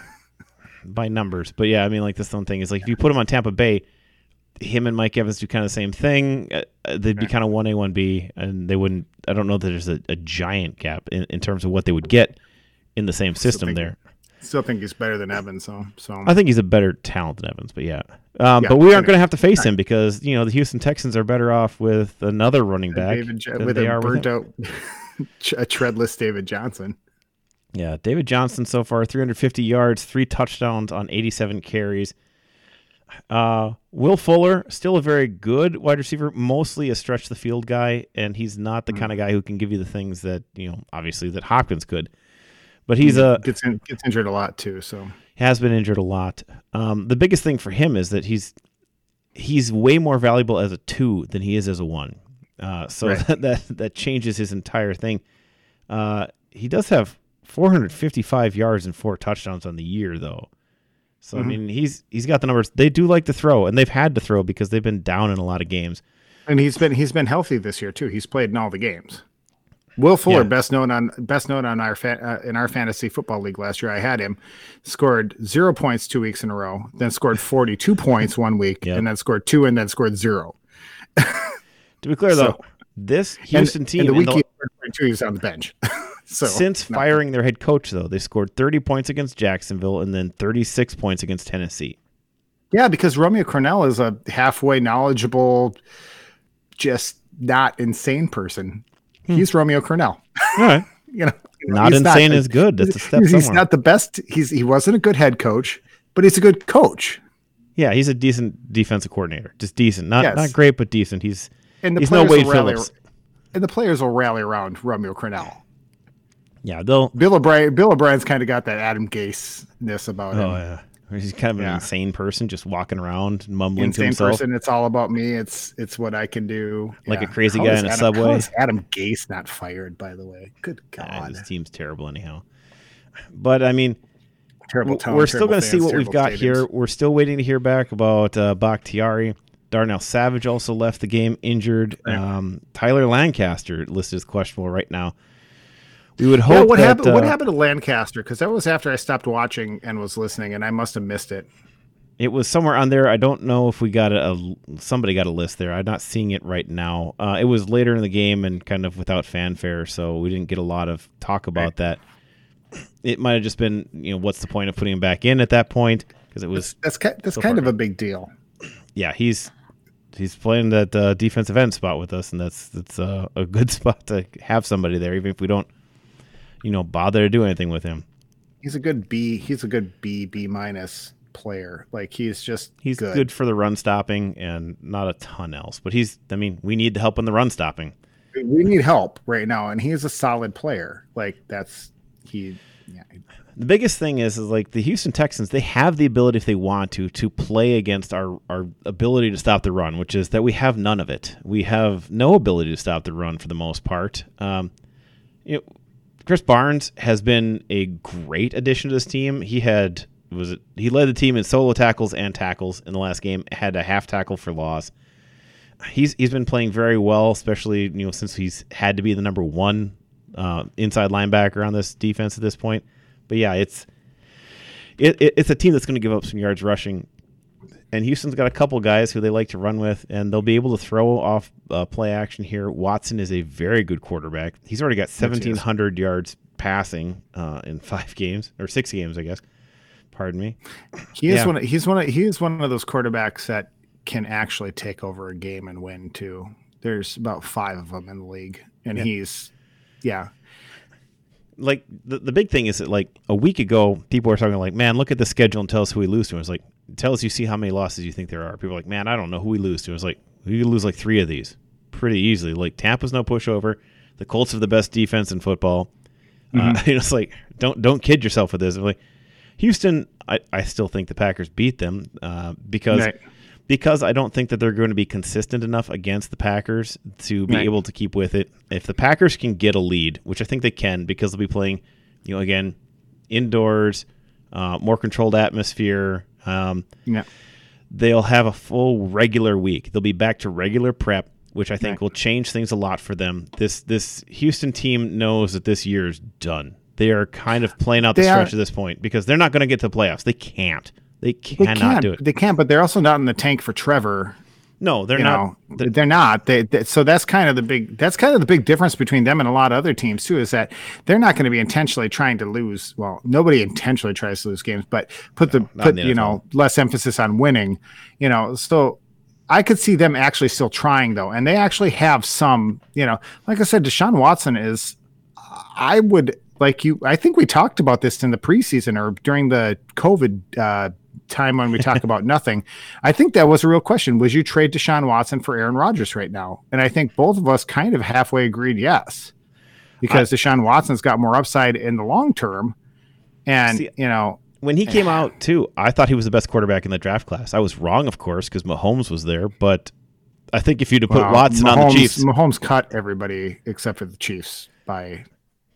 by numbers, but yeah, I mean like this one thing is like if you put him on Tampa Bay. Him and Mike Evans do kind of the same thing. Uh, they'd be kind of one A, one B, and they wouldn't. I don't know that there's a, a giant gap in, in terms of what they would get in the same system still think, there. Still think he's better than Evans, so so I think he's a better talent than Evans, but yeah. Um, yeah but we aren't anyway. going to have to face him because you know the Houston Texans are better off with another running back David, than with they a are burnt with out, a treadless David Johnson. Yeah, David Johnson so far three hundred fifty yards, three touchdowns on eighty-seven carries. Uh, Will Fuller, still a very good wide receiver, mostly a stretch the field guy, and he's not the mm-hmm. kind of guy who can give you the things that, you know, obviously that Hopkins could. But he's a gets in, gets injured a lot too, so has been injured a lot. Um, the biggest thing for him is that he's he's way more valuable as a two than he is as a one. Uh, so right. that, that that changes his entire thing. Uh, he does have four hundred fifty-five yards and four touchdowns on the year, though. So mm-hmm. I mean, he's he's got the numbers. They do like to throw, and they've had to throw because they've been down in a lot of games. And he's been he's been healthy this year too. He's played in all the games. Will Fuller, yeah. best known on best known on our fa- uh, in our fantasy football league last year. I had him scored zero points two weeks in a row, then scored forty-two points one week, yep. and then scored two, and then scored zero. To be clear, so, though, this Houston and, team and the week the, he scored two, he was on the bench. So since no. firing their head coach, though, they scored thirty points against Jacksonville and then thirty-six points against Tennessee. Yeah, because Romeo Crennel is a halfway knowledgeable, just not insane person. Hmm. He's Romeo Crennel. All right. you know, not insane not, is good. That's a step he's, somewhere. He's not the best. He's he wasn't a good head coach, but he's a good coach. Yeah, he's a decent defensive coordinator. Just decent. Not yes. not great, but decent. He's and the he's no Wade Phillips. And the players will rally around Romeo Crennel. Yeah, they'll Bill O'Brien. Bill O'Brien's kind of got that Adam Gase-ness about him. Oh yeah, he's kind of an yeah. insane person, just walking around and mumbling insane to himself. Person. It's all about me. It's it's what I can do. Like yeah. a crazy how guy in a Adam, subway. How is Adam Gase not fired? By the way, good God, yeah, his team's terrible anyhow. But I mean, terrible. Tone, we're still going to see what we've got stadiums. here. We're still waiting to hear back about uh, Bakhtiari. Darnell Savage also left the game injured. Um, Tyler Lancaster listed as questionable right now. We would hope. Yeah, what that, happened? Uh, what happened to Lancaster? Because that was after I stopped watching and was listening, and I must have missed it. It was somewhere on there. I don't know if we got a, a somebody got a list there. I'm not seeing it right now. Uh, it was later in the game and kind of without fanfare, so we didn't get a lot of talk about right. that. It might have just been, you know, what's the point of putting him back in at that point? Because it was that's that's, that's so kind far. of a big deal. yeah, he's he's playing that uh, defensive end spot with us, and that's that's uh, a good spot to have somebody there, even if we don't, you know, bother to do anything with him. He's a good B. He's a good B, B minus player. Like he's just he's good. good for the run stopping and not a ton else. But he's, I mean, we need the help in the run stopping. We need help right now, and he's a solid player. Like that's he. Yeah. The biggest thing is, is like the Houston Texans, they have the ability, if they want to, to play against our, our ability to stop the run, which is that we have none of it. We have no ability to stop the run for the most part. Um, you know, Chris Barnes has been a great addition to this team. He had was it, he led the team in solo tackles and tackles in the last game. Had a half tackle for loss. He's he's been playing very well, especially you know since he's had to be the number one uh, inside linebacker on this defense at this point. But yeah, it's it, it it's a team that's going to give up some yards rushing. And Houston's got a couple guys who they like to run with, and they'll be able to throw off uh, play action here. Watson is a very good quarterback. He's already got seventeen hundred yards passing uh, in five games or six games, I guess. Pardon me. He is yeah. one. Of, he's one. Of, he is one of those quarterbacks that can actually take over a game and win too. There's about five of them in the league, and yeah. he's, yeah. Like the the big thing is that like a week ago, people were talking like, man, look at the schedule and tell us who we lose to. I was like, tell us you see how many losses you think there are. People are like, man, I don't know who we lose to. I was like, we could lose like three of these pretty easily. Like Tampa's no pushover. The Colts have the best defense in football. Mm-hmm. Uh, you know, it's like don't don't kid yourself with this. Like Houston, I, I still think the Packers beat them uh, because right. because I don't think that they're going to be consistent enough against the Packers to be right. able to keep with it. If the Packers can get a lead, which I think they can, because they'll be playing, you know, again, indoors, uh, more controlled atmosphere. Um, yeah. They'll have a full regular week. They'll be back to regular prep, which I think right. will change things a lot for them. This this Houston team knows that this year is done. They are kind of playing out the they stretch are, at this point because they're not going to get to the playoffs. They can't. They cannot they can't, do it. They can't, but they're also not in the tank for Trevor. No, they're you not. Know, they're, they're not. They, they, so that's kind of the big. That's kind of the big difference between them and a lot of other teams too. Is that they're not going to be intentionally trying to lose. Well, nobody intentionally tries to lose games, but put the no, put the you know less emphasis on winning. You know, so I could see them actually still trying though, and they actually have some. You know, like I said, Deshaun Watson is. I would like you. I think we talked about this in the preseason or during the COVID. Uh, time when we talk about nothing. I think that was a real question. Would you trade Deshaun Watson for Aaron Rodgers right now? And I think both of us kind of halfway agreed yes, because I, Deshaun Watson's got more upside in the long term. And, see, you know, when he came out too, I thought he was the best quarterback in the draft class. I was wrong, of course, because Mahomes was there, but I think if you'd have put well, Watson Mahomes, on the Chiefs, Mahomes cut everybody except for the Chiefs by,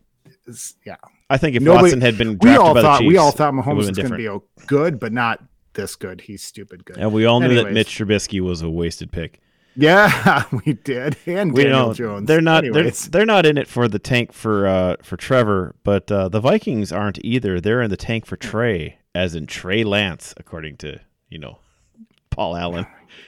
yeah. I think if Nobody, Watson had been drafted we all by thought, the Chiefs, we all thought Mahomes was going to be good, but not this good. He's stupid good. And we all knew Anyways. that Mitch Trubisky was a wasted pick. Yeah, we did. And we Daniel know, Jones. They're not. They're, they're not in it for the tank for uh, for Trevor, but uh, the Vikings aren't either. They're in the tank for Trey, as in Trey Lance, according to you know Paul Allen.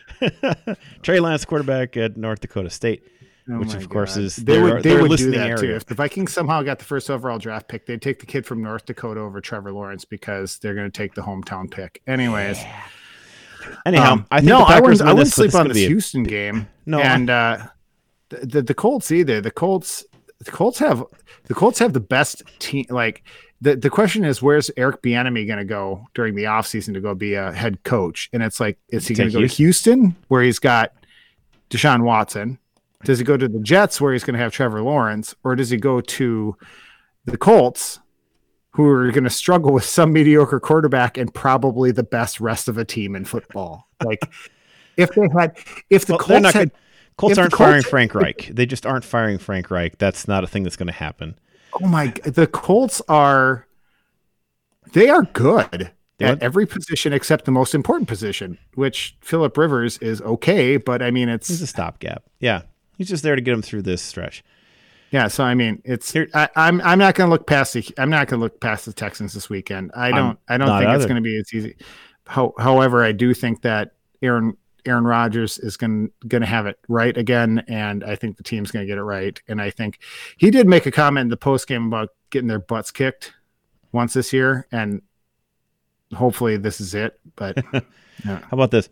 Trey Lance, quarterback at North Dakota State. Oh which of course God. is they their, would they their would do that area. too. If the Vikings somehow got the first overall draft pick, they'd take the kid from North Dakota over Trevor Lawrence because they're going to take the hometown pick. Anyways, yeah. anyhow, um, I think no, the I wouldn't, win I wouldn't this, sleep this on this be Houston a, game. No, and uh, the, the the Colts either. The Colts the Colts have the Colts have the best team. Like the the question is, where's Eric Bieniemy going to go during the offseason to go be a head coach? And it's like, is he going to go Houston? to Houston where he's got Deshaun Watson? Does he go to the Jets where he's going to have Trevor Lawrence, or does he go to the Colts who are going to struggle with some mediocre quarterback and probably the best rest of a team in football? Like if they had, if the well, Colts not, had, Colts aren't the firing Colts, Frank Reich. They just aren't firing Frank Reich. That's not a thing that's going to happen. Oh my, the Colts are, they are good. At what? every position except the most important position, which Phillip Rivers is okay, but I mean, it's he's a stopgap. Yeah. He's just there to get him through this stretch. Yeah, so I mean, it's I, I'm I'm not going to look past the I'm not going to look past the Texans this weekend. I don't I'm I don't think either. It's going to be as easy. How, however, I do think that Aaron Aaron Rodgers is going going to have it right again, and I think the team's going to get it right. And I think he did make a comment in the post game about getting their butts kicked once this year, and hopefully this is it. But yeah. How about this?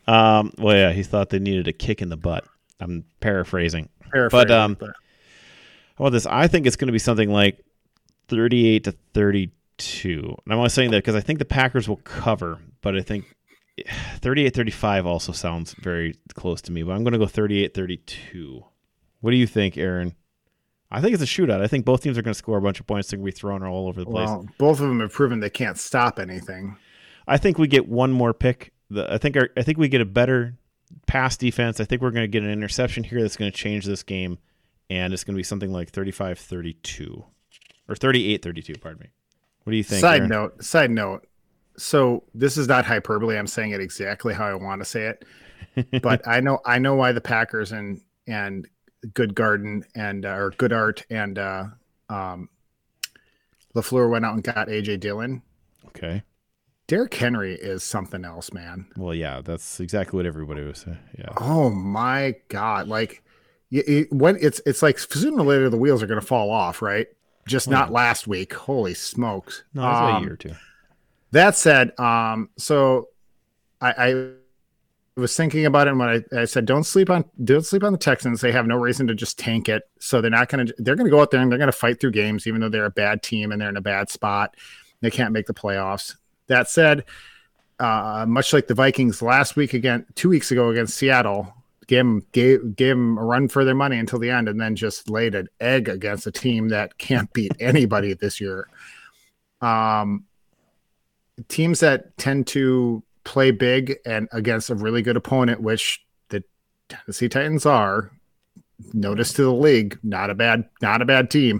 Um, well, yeah, he thought they needed a kick in the butt. I'm paraphrasing. Paraphrasing, but um, but how about this? I think it's going to be something like thirty-eight to thirty-two. And I'm only saying that because I think the Packers will cover, but I think thirty-eight thirty-five also sounds very close to me. But I'm going to go thirty-eight thirty-two. What do you think, Aaron? I think it's a shootout. I think both teams are going to score a bunch of points. They're going to be thrown all over the place. Well, both of them have proven they can't stop anything. I think we get one more pick. The, I think our, I think we get a better pass defense. I think we're going to get an interception here that's going to change this game, and it's going to be something like thirty-five thirty-two or thirty-eight thirty-two, pardon me. What do you think? Side Aaron? note, side note. So this is not hyperbole. I'm saying it exactly how I want to say it. But I know I know why the Packers and and Good Garden and uh, or Good Art and uh, um, LaFleur went out and got A J Dillon. Okay. Derrick Henry is something else, man. Well, yeah, that's exactly what everybody was saying. Yeah. Oh my God! Like, it, it, when it's it's like sooner or later the wheels are going to fall off, right? Just Oh, not yeah. last week. Holy smokes! No, that's about Um, a year or two. That said, um, so I, I was thinking about it when I, I said, don't sleep on, don't sleep on the Texans. They have no reason to just tank it. So they're not going to, they're going to go out there and they're going to fight through games, even though they're a bad team and they're in a bad spot. They can't make the playoffs. That said, uh, much like the Vikings last week again, two weeks ago against Seattle, gave them, gave, gave them a run for their money until the end, and then just laid an egg against a team that can't beat anybody this year. Um, Teams that tend to play big and against a really good opponent, which the Tennessee Titans are, notice to the league, not a bad, not a bad team.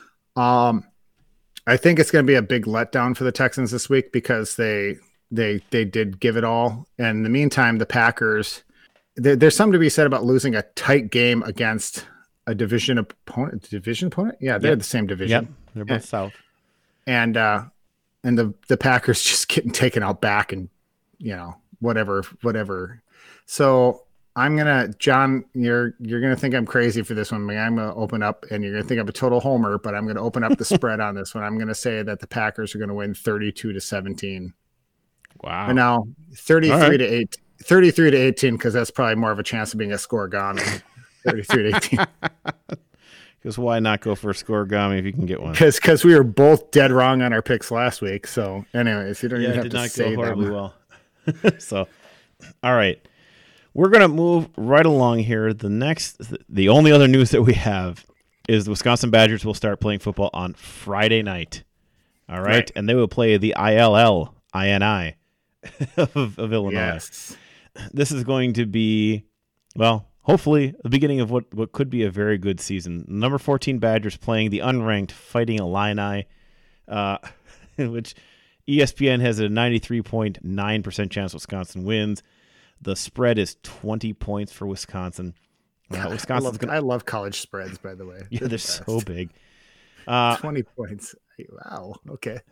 Um, I think it's going to be a big letdown for the Texans this week because they they they did give it all. And in the meantime, the Packers, there, there's something to be said about losing a tight game against a division opponent. Division opponent? Yeah, they're Yep. the same division. Yep, they're both Yeah. south. And uh, and the the Packers just getting taken out back and you know whatever whatever. So I'm gonna John, you're you're gonna think I'm crazy for this one. I'm gonna open up and you're gonna think I'm a total homer, but I'm gonna open up the spread on this one. I'm gonna say that the Packers are gonna win thirty-two to seventeen. Wow. And now thirty-three All right. to eight, thirty-three to eighteen, because that's probably more of a chance of being a scoregami. thirty-three to eighteen. Because why not go for a scoregami if you can get one? Because because we were both dead wrong on our picks last week. So, anyways, you don't Yeah, even it have did to not say go horribly them. well. So, all right. We're going to move right along here. The next, the only other news that we have is the Wisconsin Badgers will start playing football on Friday night. All right. Right. And they will play the I L L I N I of, of Illinois. Yes. This is going to be, well, hopefully the beginning of what, what could be a very good season. Number fourteen Badgers playing the unranked Fighting Illini, uh, which E S P N has a ninety-three point nine percent chance Wisconsin wins. The spread is twenty points for Wisconsin. Uh, I Wisconsin's love, gonna, I love college spreads, by the way. yeah, They're they're the so best. big. Uh, twenty points. Wow. Okay.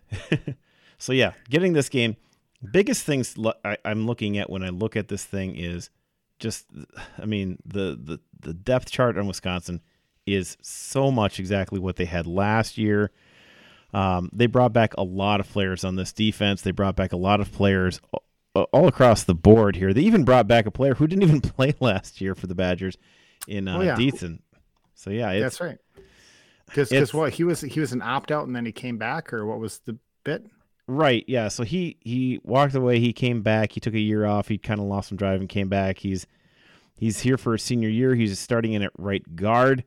so yeah, getting this game. Biggest things lo- I, I'm looking at when I look at this thing is just, I mean, the, the, the depth chart on Wisconsin is so much exactly what they had last year. Um, they brought back a lot of players on this defense. They brought back a lot of players all, all across the board here. They even brought back a player who didn't even play last year for the Badgers in uh, Oh, yeah. Dietzen. So yeah, it's, That's right. Because it's- what he was he was an opt out and then he came back, or what was the bit? Right, yeah. So he he walked away. He came back. He took a year off. He kind of lost some drive and came back. He's he's here for his senior year. He's starting in at right guard.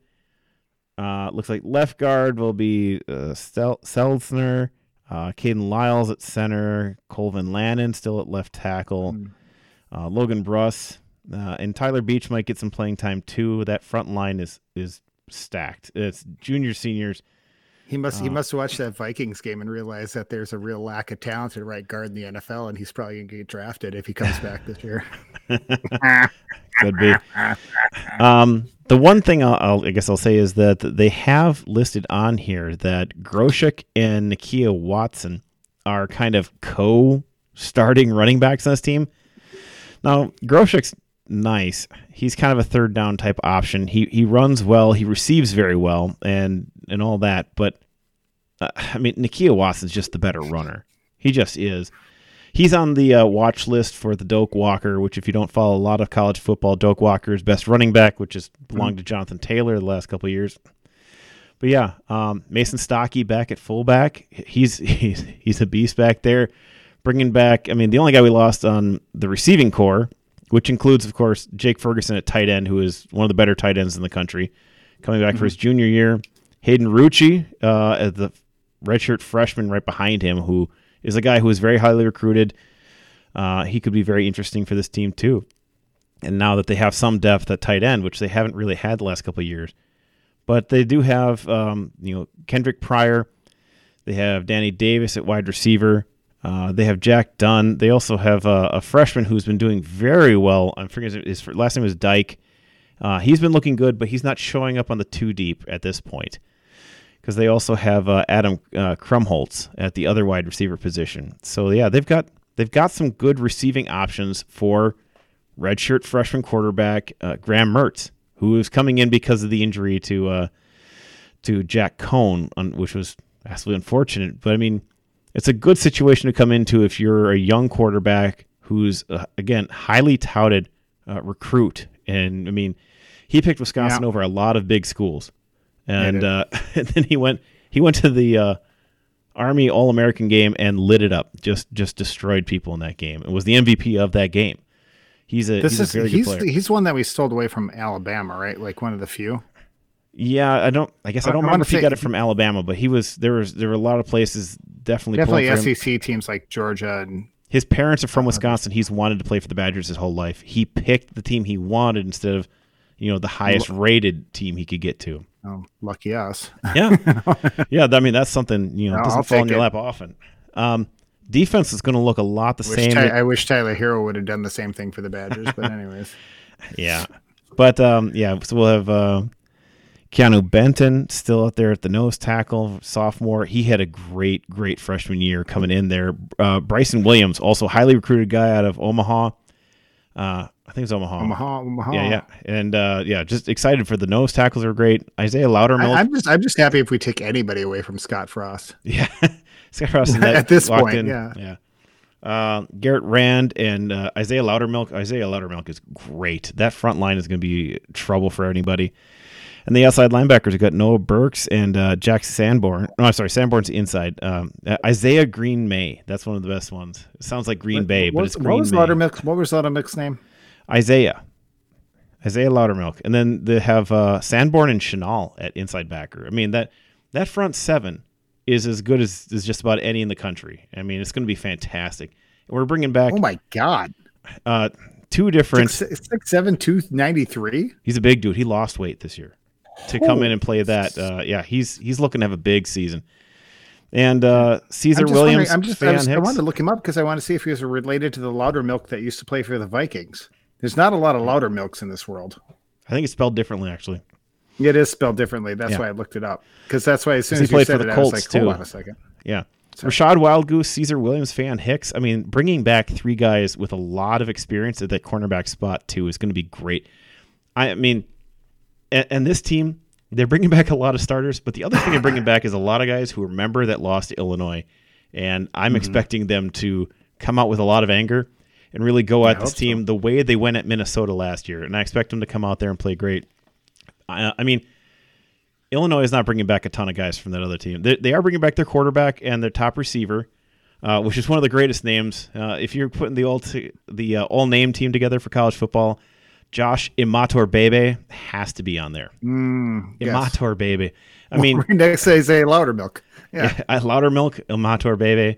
Uh, looks like left guard will be uh, Stel- Seltzner, uh, Caden Lyles at center, Colvin Lannon still at left tackle, Mm. uh, Logan Bruss, uh, and Tyler Beach might get some playing time too. That front line is is stacked. It's junior seniors. He must he Uh, must watch that Vikings game and realize that there's a real lack of talent at right guard in the N F L, and he's probably gonna get drafted if he comes back this year. Could be. Um, the one thing I'll, I'll, I guess I'll say is that they have listed on here that Groshek and Nakia Watson are kind of co-starting running backs on this team. Now, Groshek's nice. He's kind of a third down type option. He he runs well. He receives very well, and and all that. But uh, I mean, Nakia Watson's just the better runner. He just is. he's on the uh, watch list for the Doak Walker, which if you don't follow a lot of college football, Doak Walker is best running back, which has belonged mm-hmm. to Jonathan Taylor the last couple of years. But yeah, um, Mason Stockey back at fullback. He's, he's he's a beast back there. Bringing back, I mean, the only guy we lost on the receiving core, which includes, of course, Jake Ferguson at tight end, who is one of the better tight ends in the country, coming back mm-hmm. for his junior year. Hayden Rucci, uh, as the redshirt freshman right behind him, who is a guy who is very highly recruited. Uh, he could be very interesting for this team too. And now that they have some depth at tight end, which they haven't really had the last couple of years. But they do have, um, you know, Kendrick Pryor. They have Danny Davis at wide receiver. Uh, they have Jack Dunn. They also have a, a freshman who's been doing very well. I'm forgetting his last name was Dyke. Uh, he's been looking good, but he's not showing up on the two deep at this point. Because they also have uh, Adam uh, Krumholtz at the other wide receiver position. So yeah, they've got they've got some good receiving options for redshirt freshman quarterback uh, Graham Mertz, who is coming in because of the injury to uh, to Jack Cohn, on, which was absolutely unfortunate. But I mean, it's a good situation to come into if you're a young quarterback who's uh, again highly touted uh, recruit. And I mean, he picked Wisconsin yeah. over a lot of big schools. And, uh, and then he went he went to the uh, Army All-American game and lit it up. Just just destroyed people in that game. It was the M V P of that game. He's a, this he's is, a very he's, good player. He's one that we stole away from Alabama, right? Like one of the few. Yeah, I don't. I guess I don't I remember if he say, got it from Alabama, but he was there. Was there were a lot of places definitely definitely S E C teams like Georgia and his parents are from Wisconsin. He's wanted to play for the Badgers his whole life. He picked the team he wanted instead of you know the highest rated team he could get to. Oh, lucky us. Yeah. yeah. I mean, that's something, you know, no, doesn't I'll fall in your it. lap often. Um, defense is going to look a lot the wish same. Ty- I wish Tyler Hero would have done the same thing for the Badgers, but anyways. yeah. But, um, yeah, so we'll have uh, Keanu Benton still out there at the nose tackle, sophomore. He had a great, great freshman year coming in there. Uh, Bryson Williams, also highly recruited guy out of Omaha. Uh, I think it's Omaha. Omaha, Omaha. Yeah, yeah, and uh, yeah, just excited for the nose tackles are great. Isaiah Loudermilk. I, I'm just, I'm just happy if we take anybody away from Scott Frost. Yeah, Scott Frost at this point. In, yeah, yeah. Uh, Garrett Rand and uh, Isaiah Loudermilk. Isaiah Loudermilk is great. That front line is going to be trouble for anybody. And the outside linebackers, we've got Noah Burks and uh, Jack Sanborn. No, I'm sorry, Sanborn's inside. Um, uh, Isaiah Green May. That's one of the best ones. It sounds like Green what, Bay, what, but it's Green what was May. Loudermilk, what was Loudermilk's name? Isaiah. Isaiah Loudermilk. And then they have uh, Sanborn and Chenal at inside backer. I mean, that that front seven is as good as, as just about any in the country. I mean, it's going to be fantastic. And we're bringing back... Oh, my God. Uh, two different... six seven, two ninety-three He's a big dude. He lost weight this year. To come oh. in and play that, uh, yeah, he's he's looking to have a big season. And uh, Caesar I'm Williams, I'm just, I, just I wanted to look him up because I want to see if he was related to the Loudermilk that used to play for the Vikings. There's not a lot of Loudermilks in this world. I think it's spelled differently, actually. It is spelled differently. That's yeah. why I looked it up. Because that's why as soon as he you said for it, the I Colts was like, too. hold on a second. Yeah. Sorry. Rashad Wildgoose, Caesar Williams, Fan Hicks. I mean, bringing back three guys with a lot of experience at that cornerback spot, too, is going to be great. I mean, and, and this team... They're bringing back a lot of starters, but the other thing they're bringing back is a lot of guys who remember that lost to Illinois, and I'm mm-hmm. expecting them to come out with a lot of anger and really go at this team so. the way they went at Minnesota last year, and I expect them to come out there and play great. I, I mean, Illinois is not bringing back a ton of guys from that other team. They, they are bringing back their quarterback and their top receiver, uh, which is one of the greatest names. Uh, if you're putting the all t- the uh, all name team together for college football, Josh Imatorbhebhe has to be on there. Mm, Imatorbhebhe. Yes. I mean, well, next say say Loudermilk. Yeah, yeah Loudermilk, Imatorbhebhe.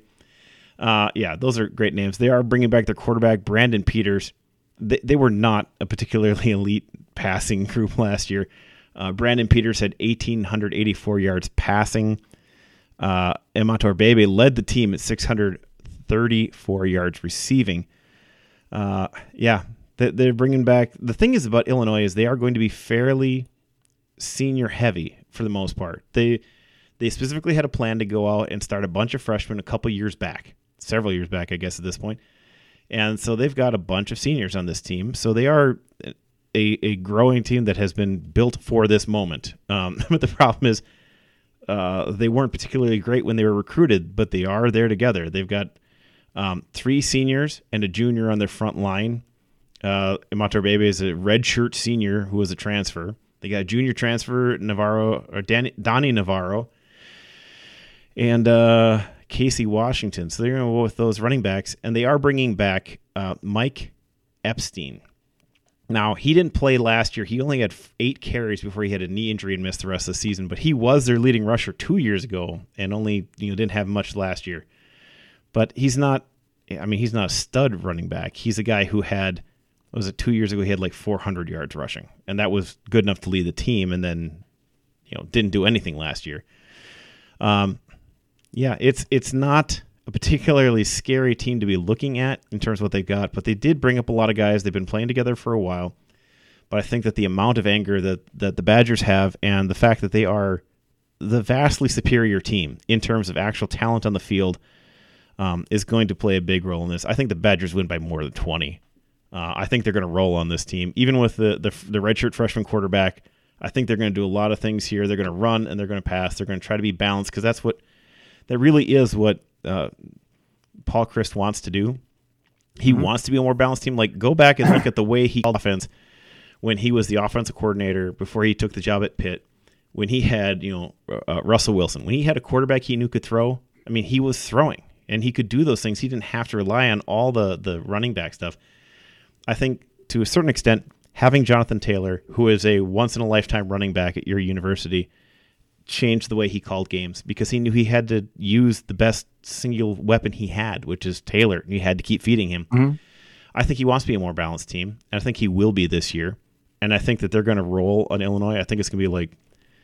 Uh, yeah, those are great names. They are bringing back their quarterback, Brandon Peters. They, they were not a particularly elite passing group last year. Uh, Brandon Peters had one thousand eight hundred eighty-four yards passing. Uh, Imatorbhebhe led the team at six hundred thirty-four yards receiving. Uh, yeah. They're bringing back. The thing is about Illinois is they are going to be fairly senior heavy for the most part. They they specifically had a plan to go out and start a bunch of freshmen a couple years back, several years back, I guess, at this point. And so they've got a bunch of seniors on this team. So they are a, a growing team that has been built for this moment. Um, but the problem is uh, they weren't particularly great when they were recruited, but they are there together. They've got Um, three seniors and a junior on their front line. Uh, Imatar Bebe is a redshirt senior who was a transfer. They got a junior transfer, Navarro or Danny, Donnie Navarro, and uh, Casey Washington. So they're going to go with those running backs, and they are bringing back uh, Mike Epstein. Now, he didn't play last year. He only had eight carries before he had a knee injury and missed the rest of the season, but he was their leading rusher two years ago and only you know didn't have much last year. But he's not, I mean, he's not a stud running back. He's a guy who had, what was it, two years ago, he had like four hundred yards rushing, and that was good enough to lead the team, and then, you know, didn't do anything last year. Um, yeah, it's it's not a particularly scary team to be looking at in terms of what they've got, but they did bring up a lot of guys. They've been playing together for a while, but I think that the amount of anger that, that the Badgers have and the fact that they are the vastly superior team in terms of actual talent on the field um, is going to play a big role in this. I think the Badgers win by more than twenty. Uh, I think they're going to roll on this team. Even with the, the, the redshirt freshman quarterback, I think they're going to do a lot of things here. They're going to run and they're going to pass. They're going to try to be balanced because that's what that really is what uh, Paul Chryst wants to do. He mm-hmm. wants to be a more balanced team. Like, go back and look at the way he called offense when he was the offensive coordinator before he took the job at Pitt. When he had, you know, uh, Russell Wilson, when he had a quarterback he knew could throw. I mean, he was throwing and he could do those things. He didn't have to rely on all the the running back stuff. I think to a certain extent, having Jonathan Taylor, who is a once-in-a-lifetime running back at your university, changed the way he called games because he knew he had to use the best single weapon he had, which is Taylor, and he had to keep feeding him. Mm-hmm. I think he wants to be a more balanced team, and I think he will be this year. And I think that they're going to roll on Illinois. I think it's going to be like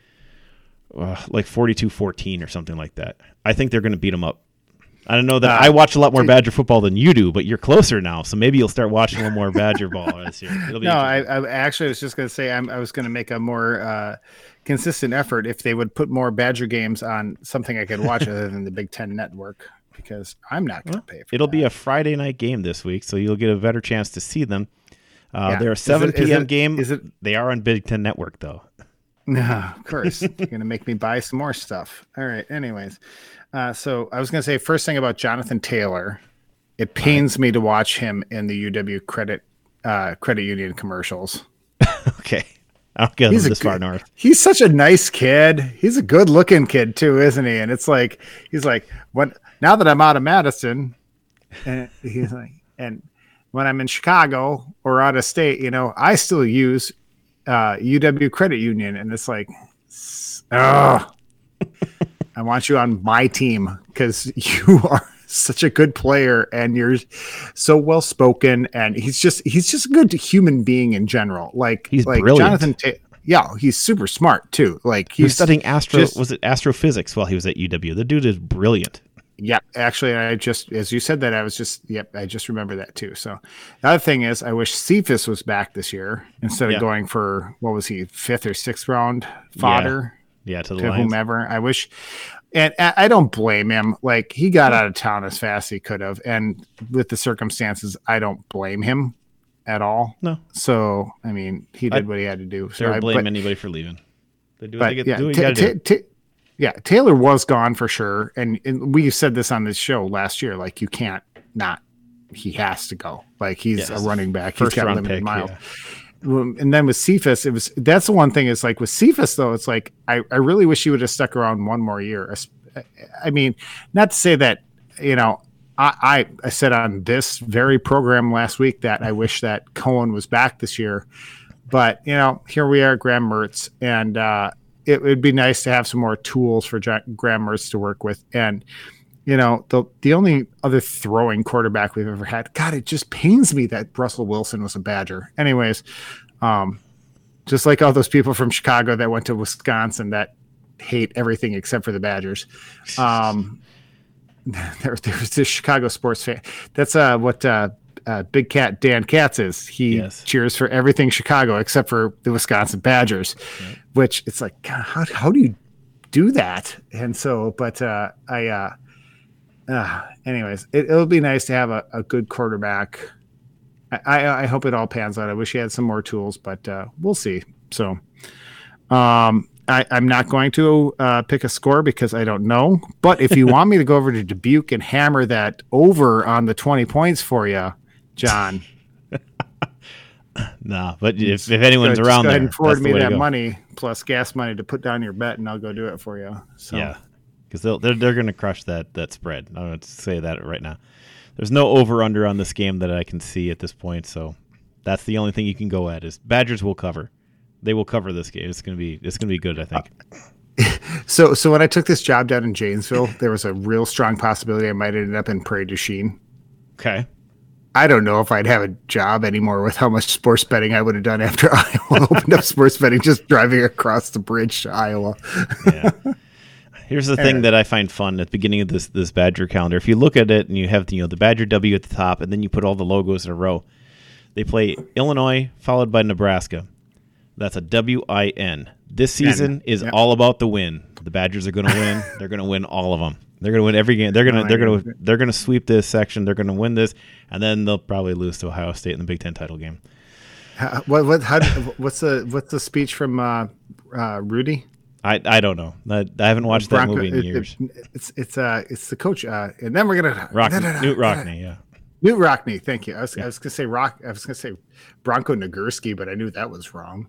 uh, like forty-two fourteen or something like that. I think they're going to beat them up. I don't know that uh, I watch a lot more Badger football than you do, but you're closer now, so maybe you'll start watching a little more Badger ball this year. It'll be no, I, I actually was just going to say I'm, I was going to make a more uh, consistent effort if they would put more Badger games on something I could watch other than the Big Ten Network, because I'm not going to pay for It'll that. be a Friday night game this week, so you'll get a better chance to see them. Uh, yeah. They're a seven p.m. it, game. Is it? They are on Big Ten Network, though. No, of course. You're going to make me buy some more stuff. All right. Anyways, uh, so I was going to say first thing about Jonathan Taylor. It pains me to watch him in the U W credit uh, credit union commercials. Okay. I don't get him this good, far north. He's such a nice kid. He's a good looking kid too, isn't he? And it's like, he's like, when, now that I'm out of Madison, and he's like, and when I'm in Chicago or out of state, you know, I still use uh, U W credit union. And it's like, oh, I want you on my team because you are such a good player and you're so well spoken. And he's just, he's just a good human being in general. Like, he's like brilliant. Jonathan, Ta- yeah, he's super smart too. Like he's he was studying astro, just, was it astrophysics while he was at U W? The dude is brilliant. Yeah, actually, I just, as you said that, I was just, yep, I just remember that too. So the other thing is, I wish Cephas was back this year instead of yeah. going for, what was he, fifth or sixth round fodder yeah, yeah to, the to Lions. whomever. I wish, and I don't blame him. Like, he got out of town as fast as he could have. And with the circumstances, I don't blame him at all. No. So, I mean, he did I, what he had to do. So never I blame but, anybody for leaving. They do but, what they get yeah, do what t- you gotta t- do. T- Yeah, Taylor was gone for sure. And, and we said this on this show last year. Like, you can't not, he has to go. Like, he's yes. a running back. First He's got round limited pick, miles. Yeah. And then with Cephas, it was, that's the one thing is like with Cephas, though, it's like, I, I really wish he would have stuck around one more year. I mean, not to say that, you know, I, I, I said on this very program last week that I wish that Cohen was back this year. But, you know, here we are, Graham Mertz, and, uh, it would be nice to have some more tools for Graham Mertz to work with. And, you know, the the only other throwing quarterback we've ever had, God, it just pains me that Russell Wilson was a Badger. Anyways, um, just like all those people from Chicago that went to Wisconsin that hate everything except for the Badgers. Um, there, there's this Chicago sports fan. That's uh, what uh, uh, Big Cat Dan Katz is. He yes. cheers for everything Chicago except for the Wisconsin Badgers. Right. Which it's like, God, how how do you do that? And so, but uh, I, uh, uh, anyways, it, it'll be nice to have a, a good quarterback. I, I I hope it all pans out. I wish he had some more tools, but uh, we'll see. So, um, I, I'm not going to uh, pick a score because I don't know. But if you want me to go over to Dubuque and hammer that over on the twenty points for you, John. No, but if, if anyone's just around go ahead there, and forward that's me the way to that go. money plus gas money to put down your bet, and I'll go do it for you. So. Yeah, because they'll they're they're going to crush that that spread. I'm going to say that right now. There's no over under on this game that I can see at this point, so that's the only thing you can go at is Badgers will cover. They will cover this game. It's going to be it's going to be good, I think. So so when I took this job down in Janesville, there was a real strong possibility I might end up in Prairie du Chien. Okay. I don't know if I'd have a job anymore with how much sports betting I would have done after Iowa opened up sports betting, just driving across the bridge to Iowa. Yeah. Here's the thing that I find fun at the beginning of this this Badger calendar. If you look at it and you have you know the Badger W at the top, and then you put all the logos in a row, they play Illinois followed by Nebraska. That's a W I N. This season is yep. all about the win. The Badgers are going to win. They're going to win all of them. They're going to win every game. They're going to they're going to they're going to sweep this section. They're going to win this, and then they'll probably lose to Ohio State in the Big Ten title game. How, what what how, what's the what's the speech from uh, uh, Rudy? I, I don't know. I, I haven't watched Bronco, that movie in it, years. It, it's it's uh it's the coach, uh, and then we're gonna Rockne, da, da, da, Newt Rockne, yeah. Newt Rockne, thank you. I was yeah. I was gonna say Rock. I was gonna say Bronco Nagurski, but I knew that was wrong.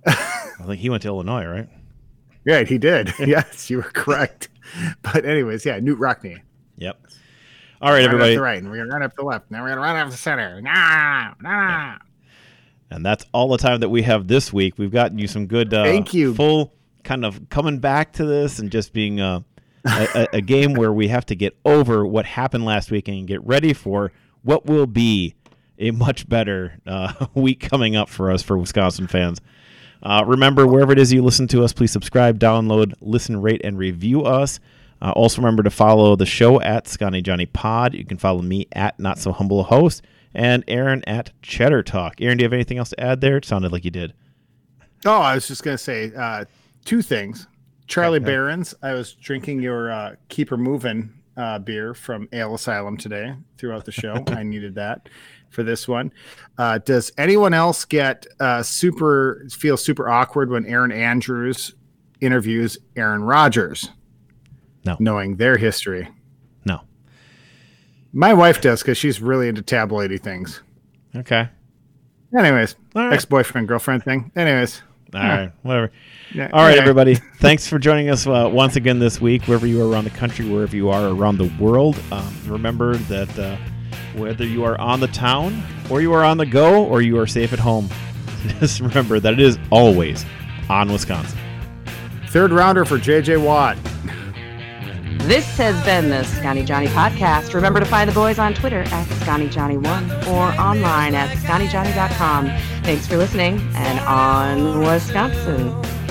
I think he went to Illinois, right? Yeah, he did. Yes, you were correct. But anyways, yeah, Newt Rockne. Yep. All right, everybody. Up the right, and we're gonna run up the left. Now we're gonna run up the center. Nah, nah. Yeah. And that's all the time that we have this week. We've gotten you some good, uh, thank you. Full kind of coming back to this and just being uh, a, a, a game where we have to get over what happened last week and get ready for what will be a much better uh, week coming up for us for Wisconsin fans. Uh, remember, wherever it is you listen to us, please subscribe, download, listen, rate, and review us. Uh, also remember to follow the show at Scotty Johnny Pod. You can follow me at Not So Humble Host and Aaron at Cheddar Talk. Aaron, do you have anything else to add there? It sounded like you did. Oh, I was just going to say uh, two things. Charlie okay. Barron's, I was drinking your uh, Keep Her Moving uh, beer from Ale Asylum today throughout the show. I needed that for this one. Uh, does anyone else get uh, super feel super awkward when Aaron Andrews interviews Aaron Rodgers? No. Knowing their history. No. My wife does because she's really into tabloidy things. Okay. Anyways, right. ex-boyfriend, girlfriend thing. Anyways. All yeah. right, whatever. Yeah, All right, yeah. everybody. Thanks for joining us uh, once again this week, wherever you are around the country, wherever you are around the world. Um, remember that uh, whether you are on the town or you are on the go or you are safe at home, just remember that it is always on Wisconsin. Third rounder for J J Watt. This has been the Scotty Johnny Podcast. Remember to find the boys on Twitter at Scotty Johnny one or online at Scotty Johnny dot com. Thanks for listening, and on Wisconsin.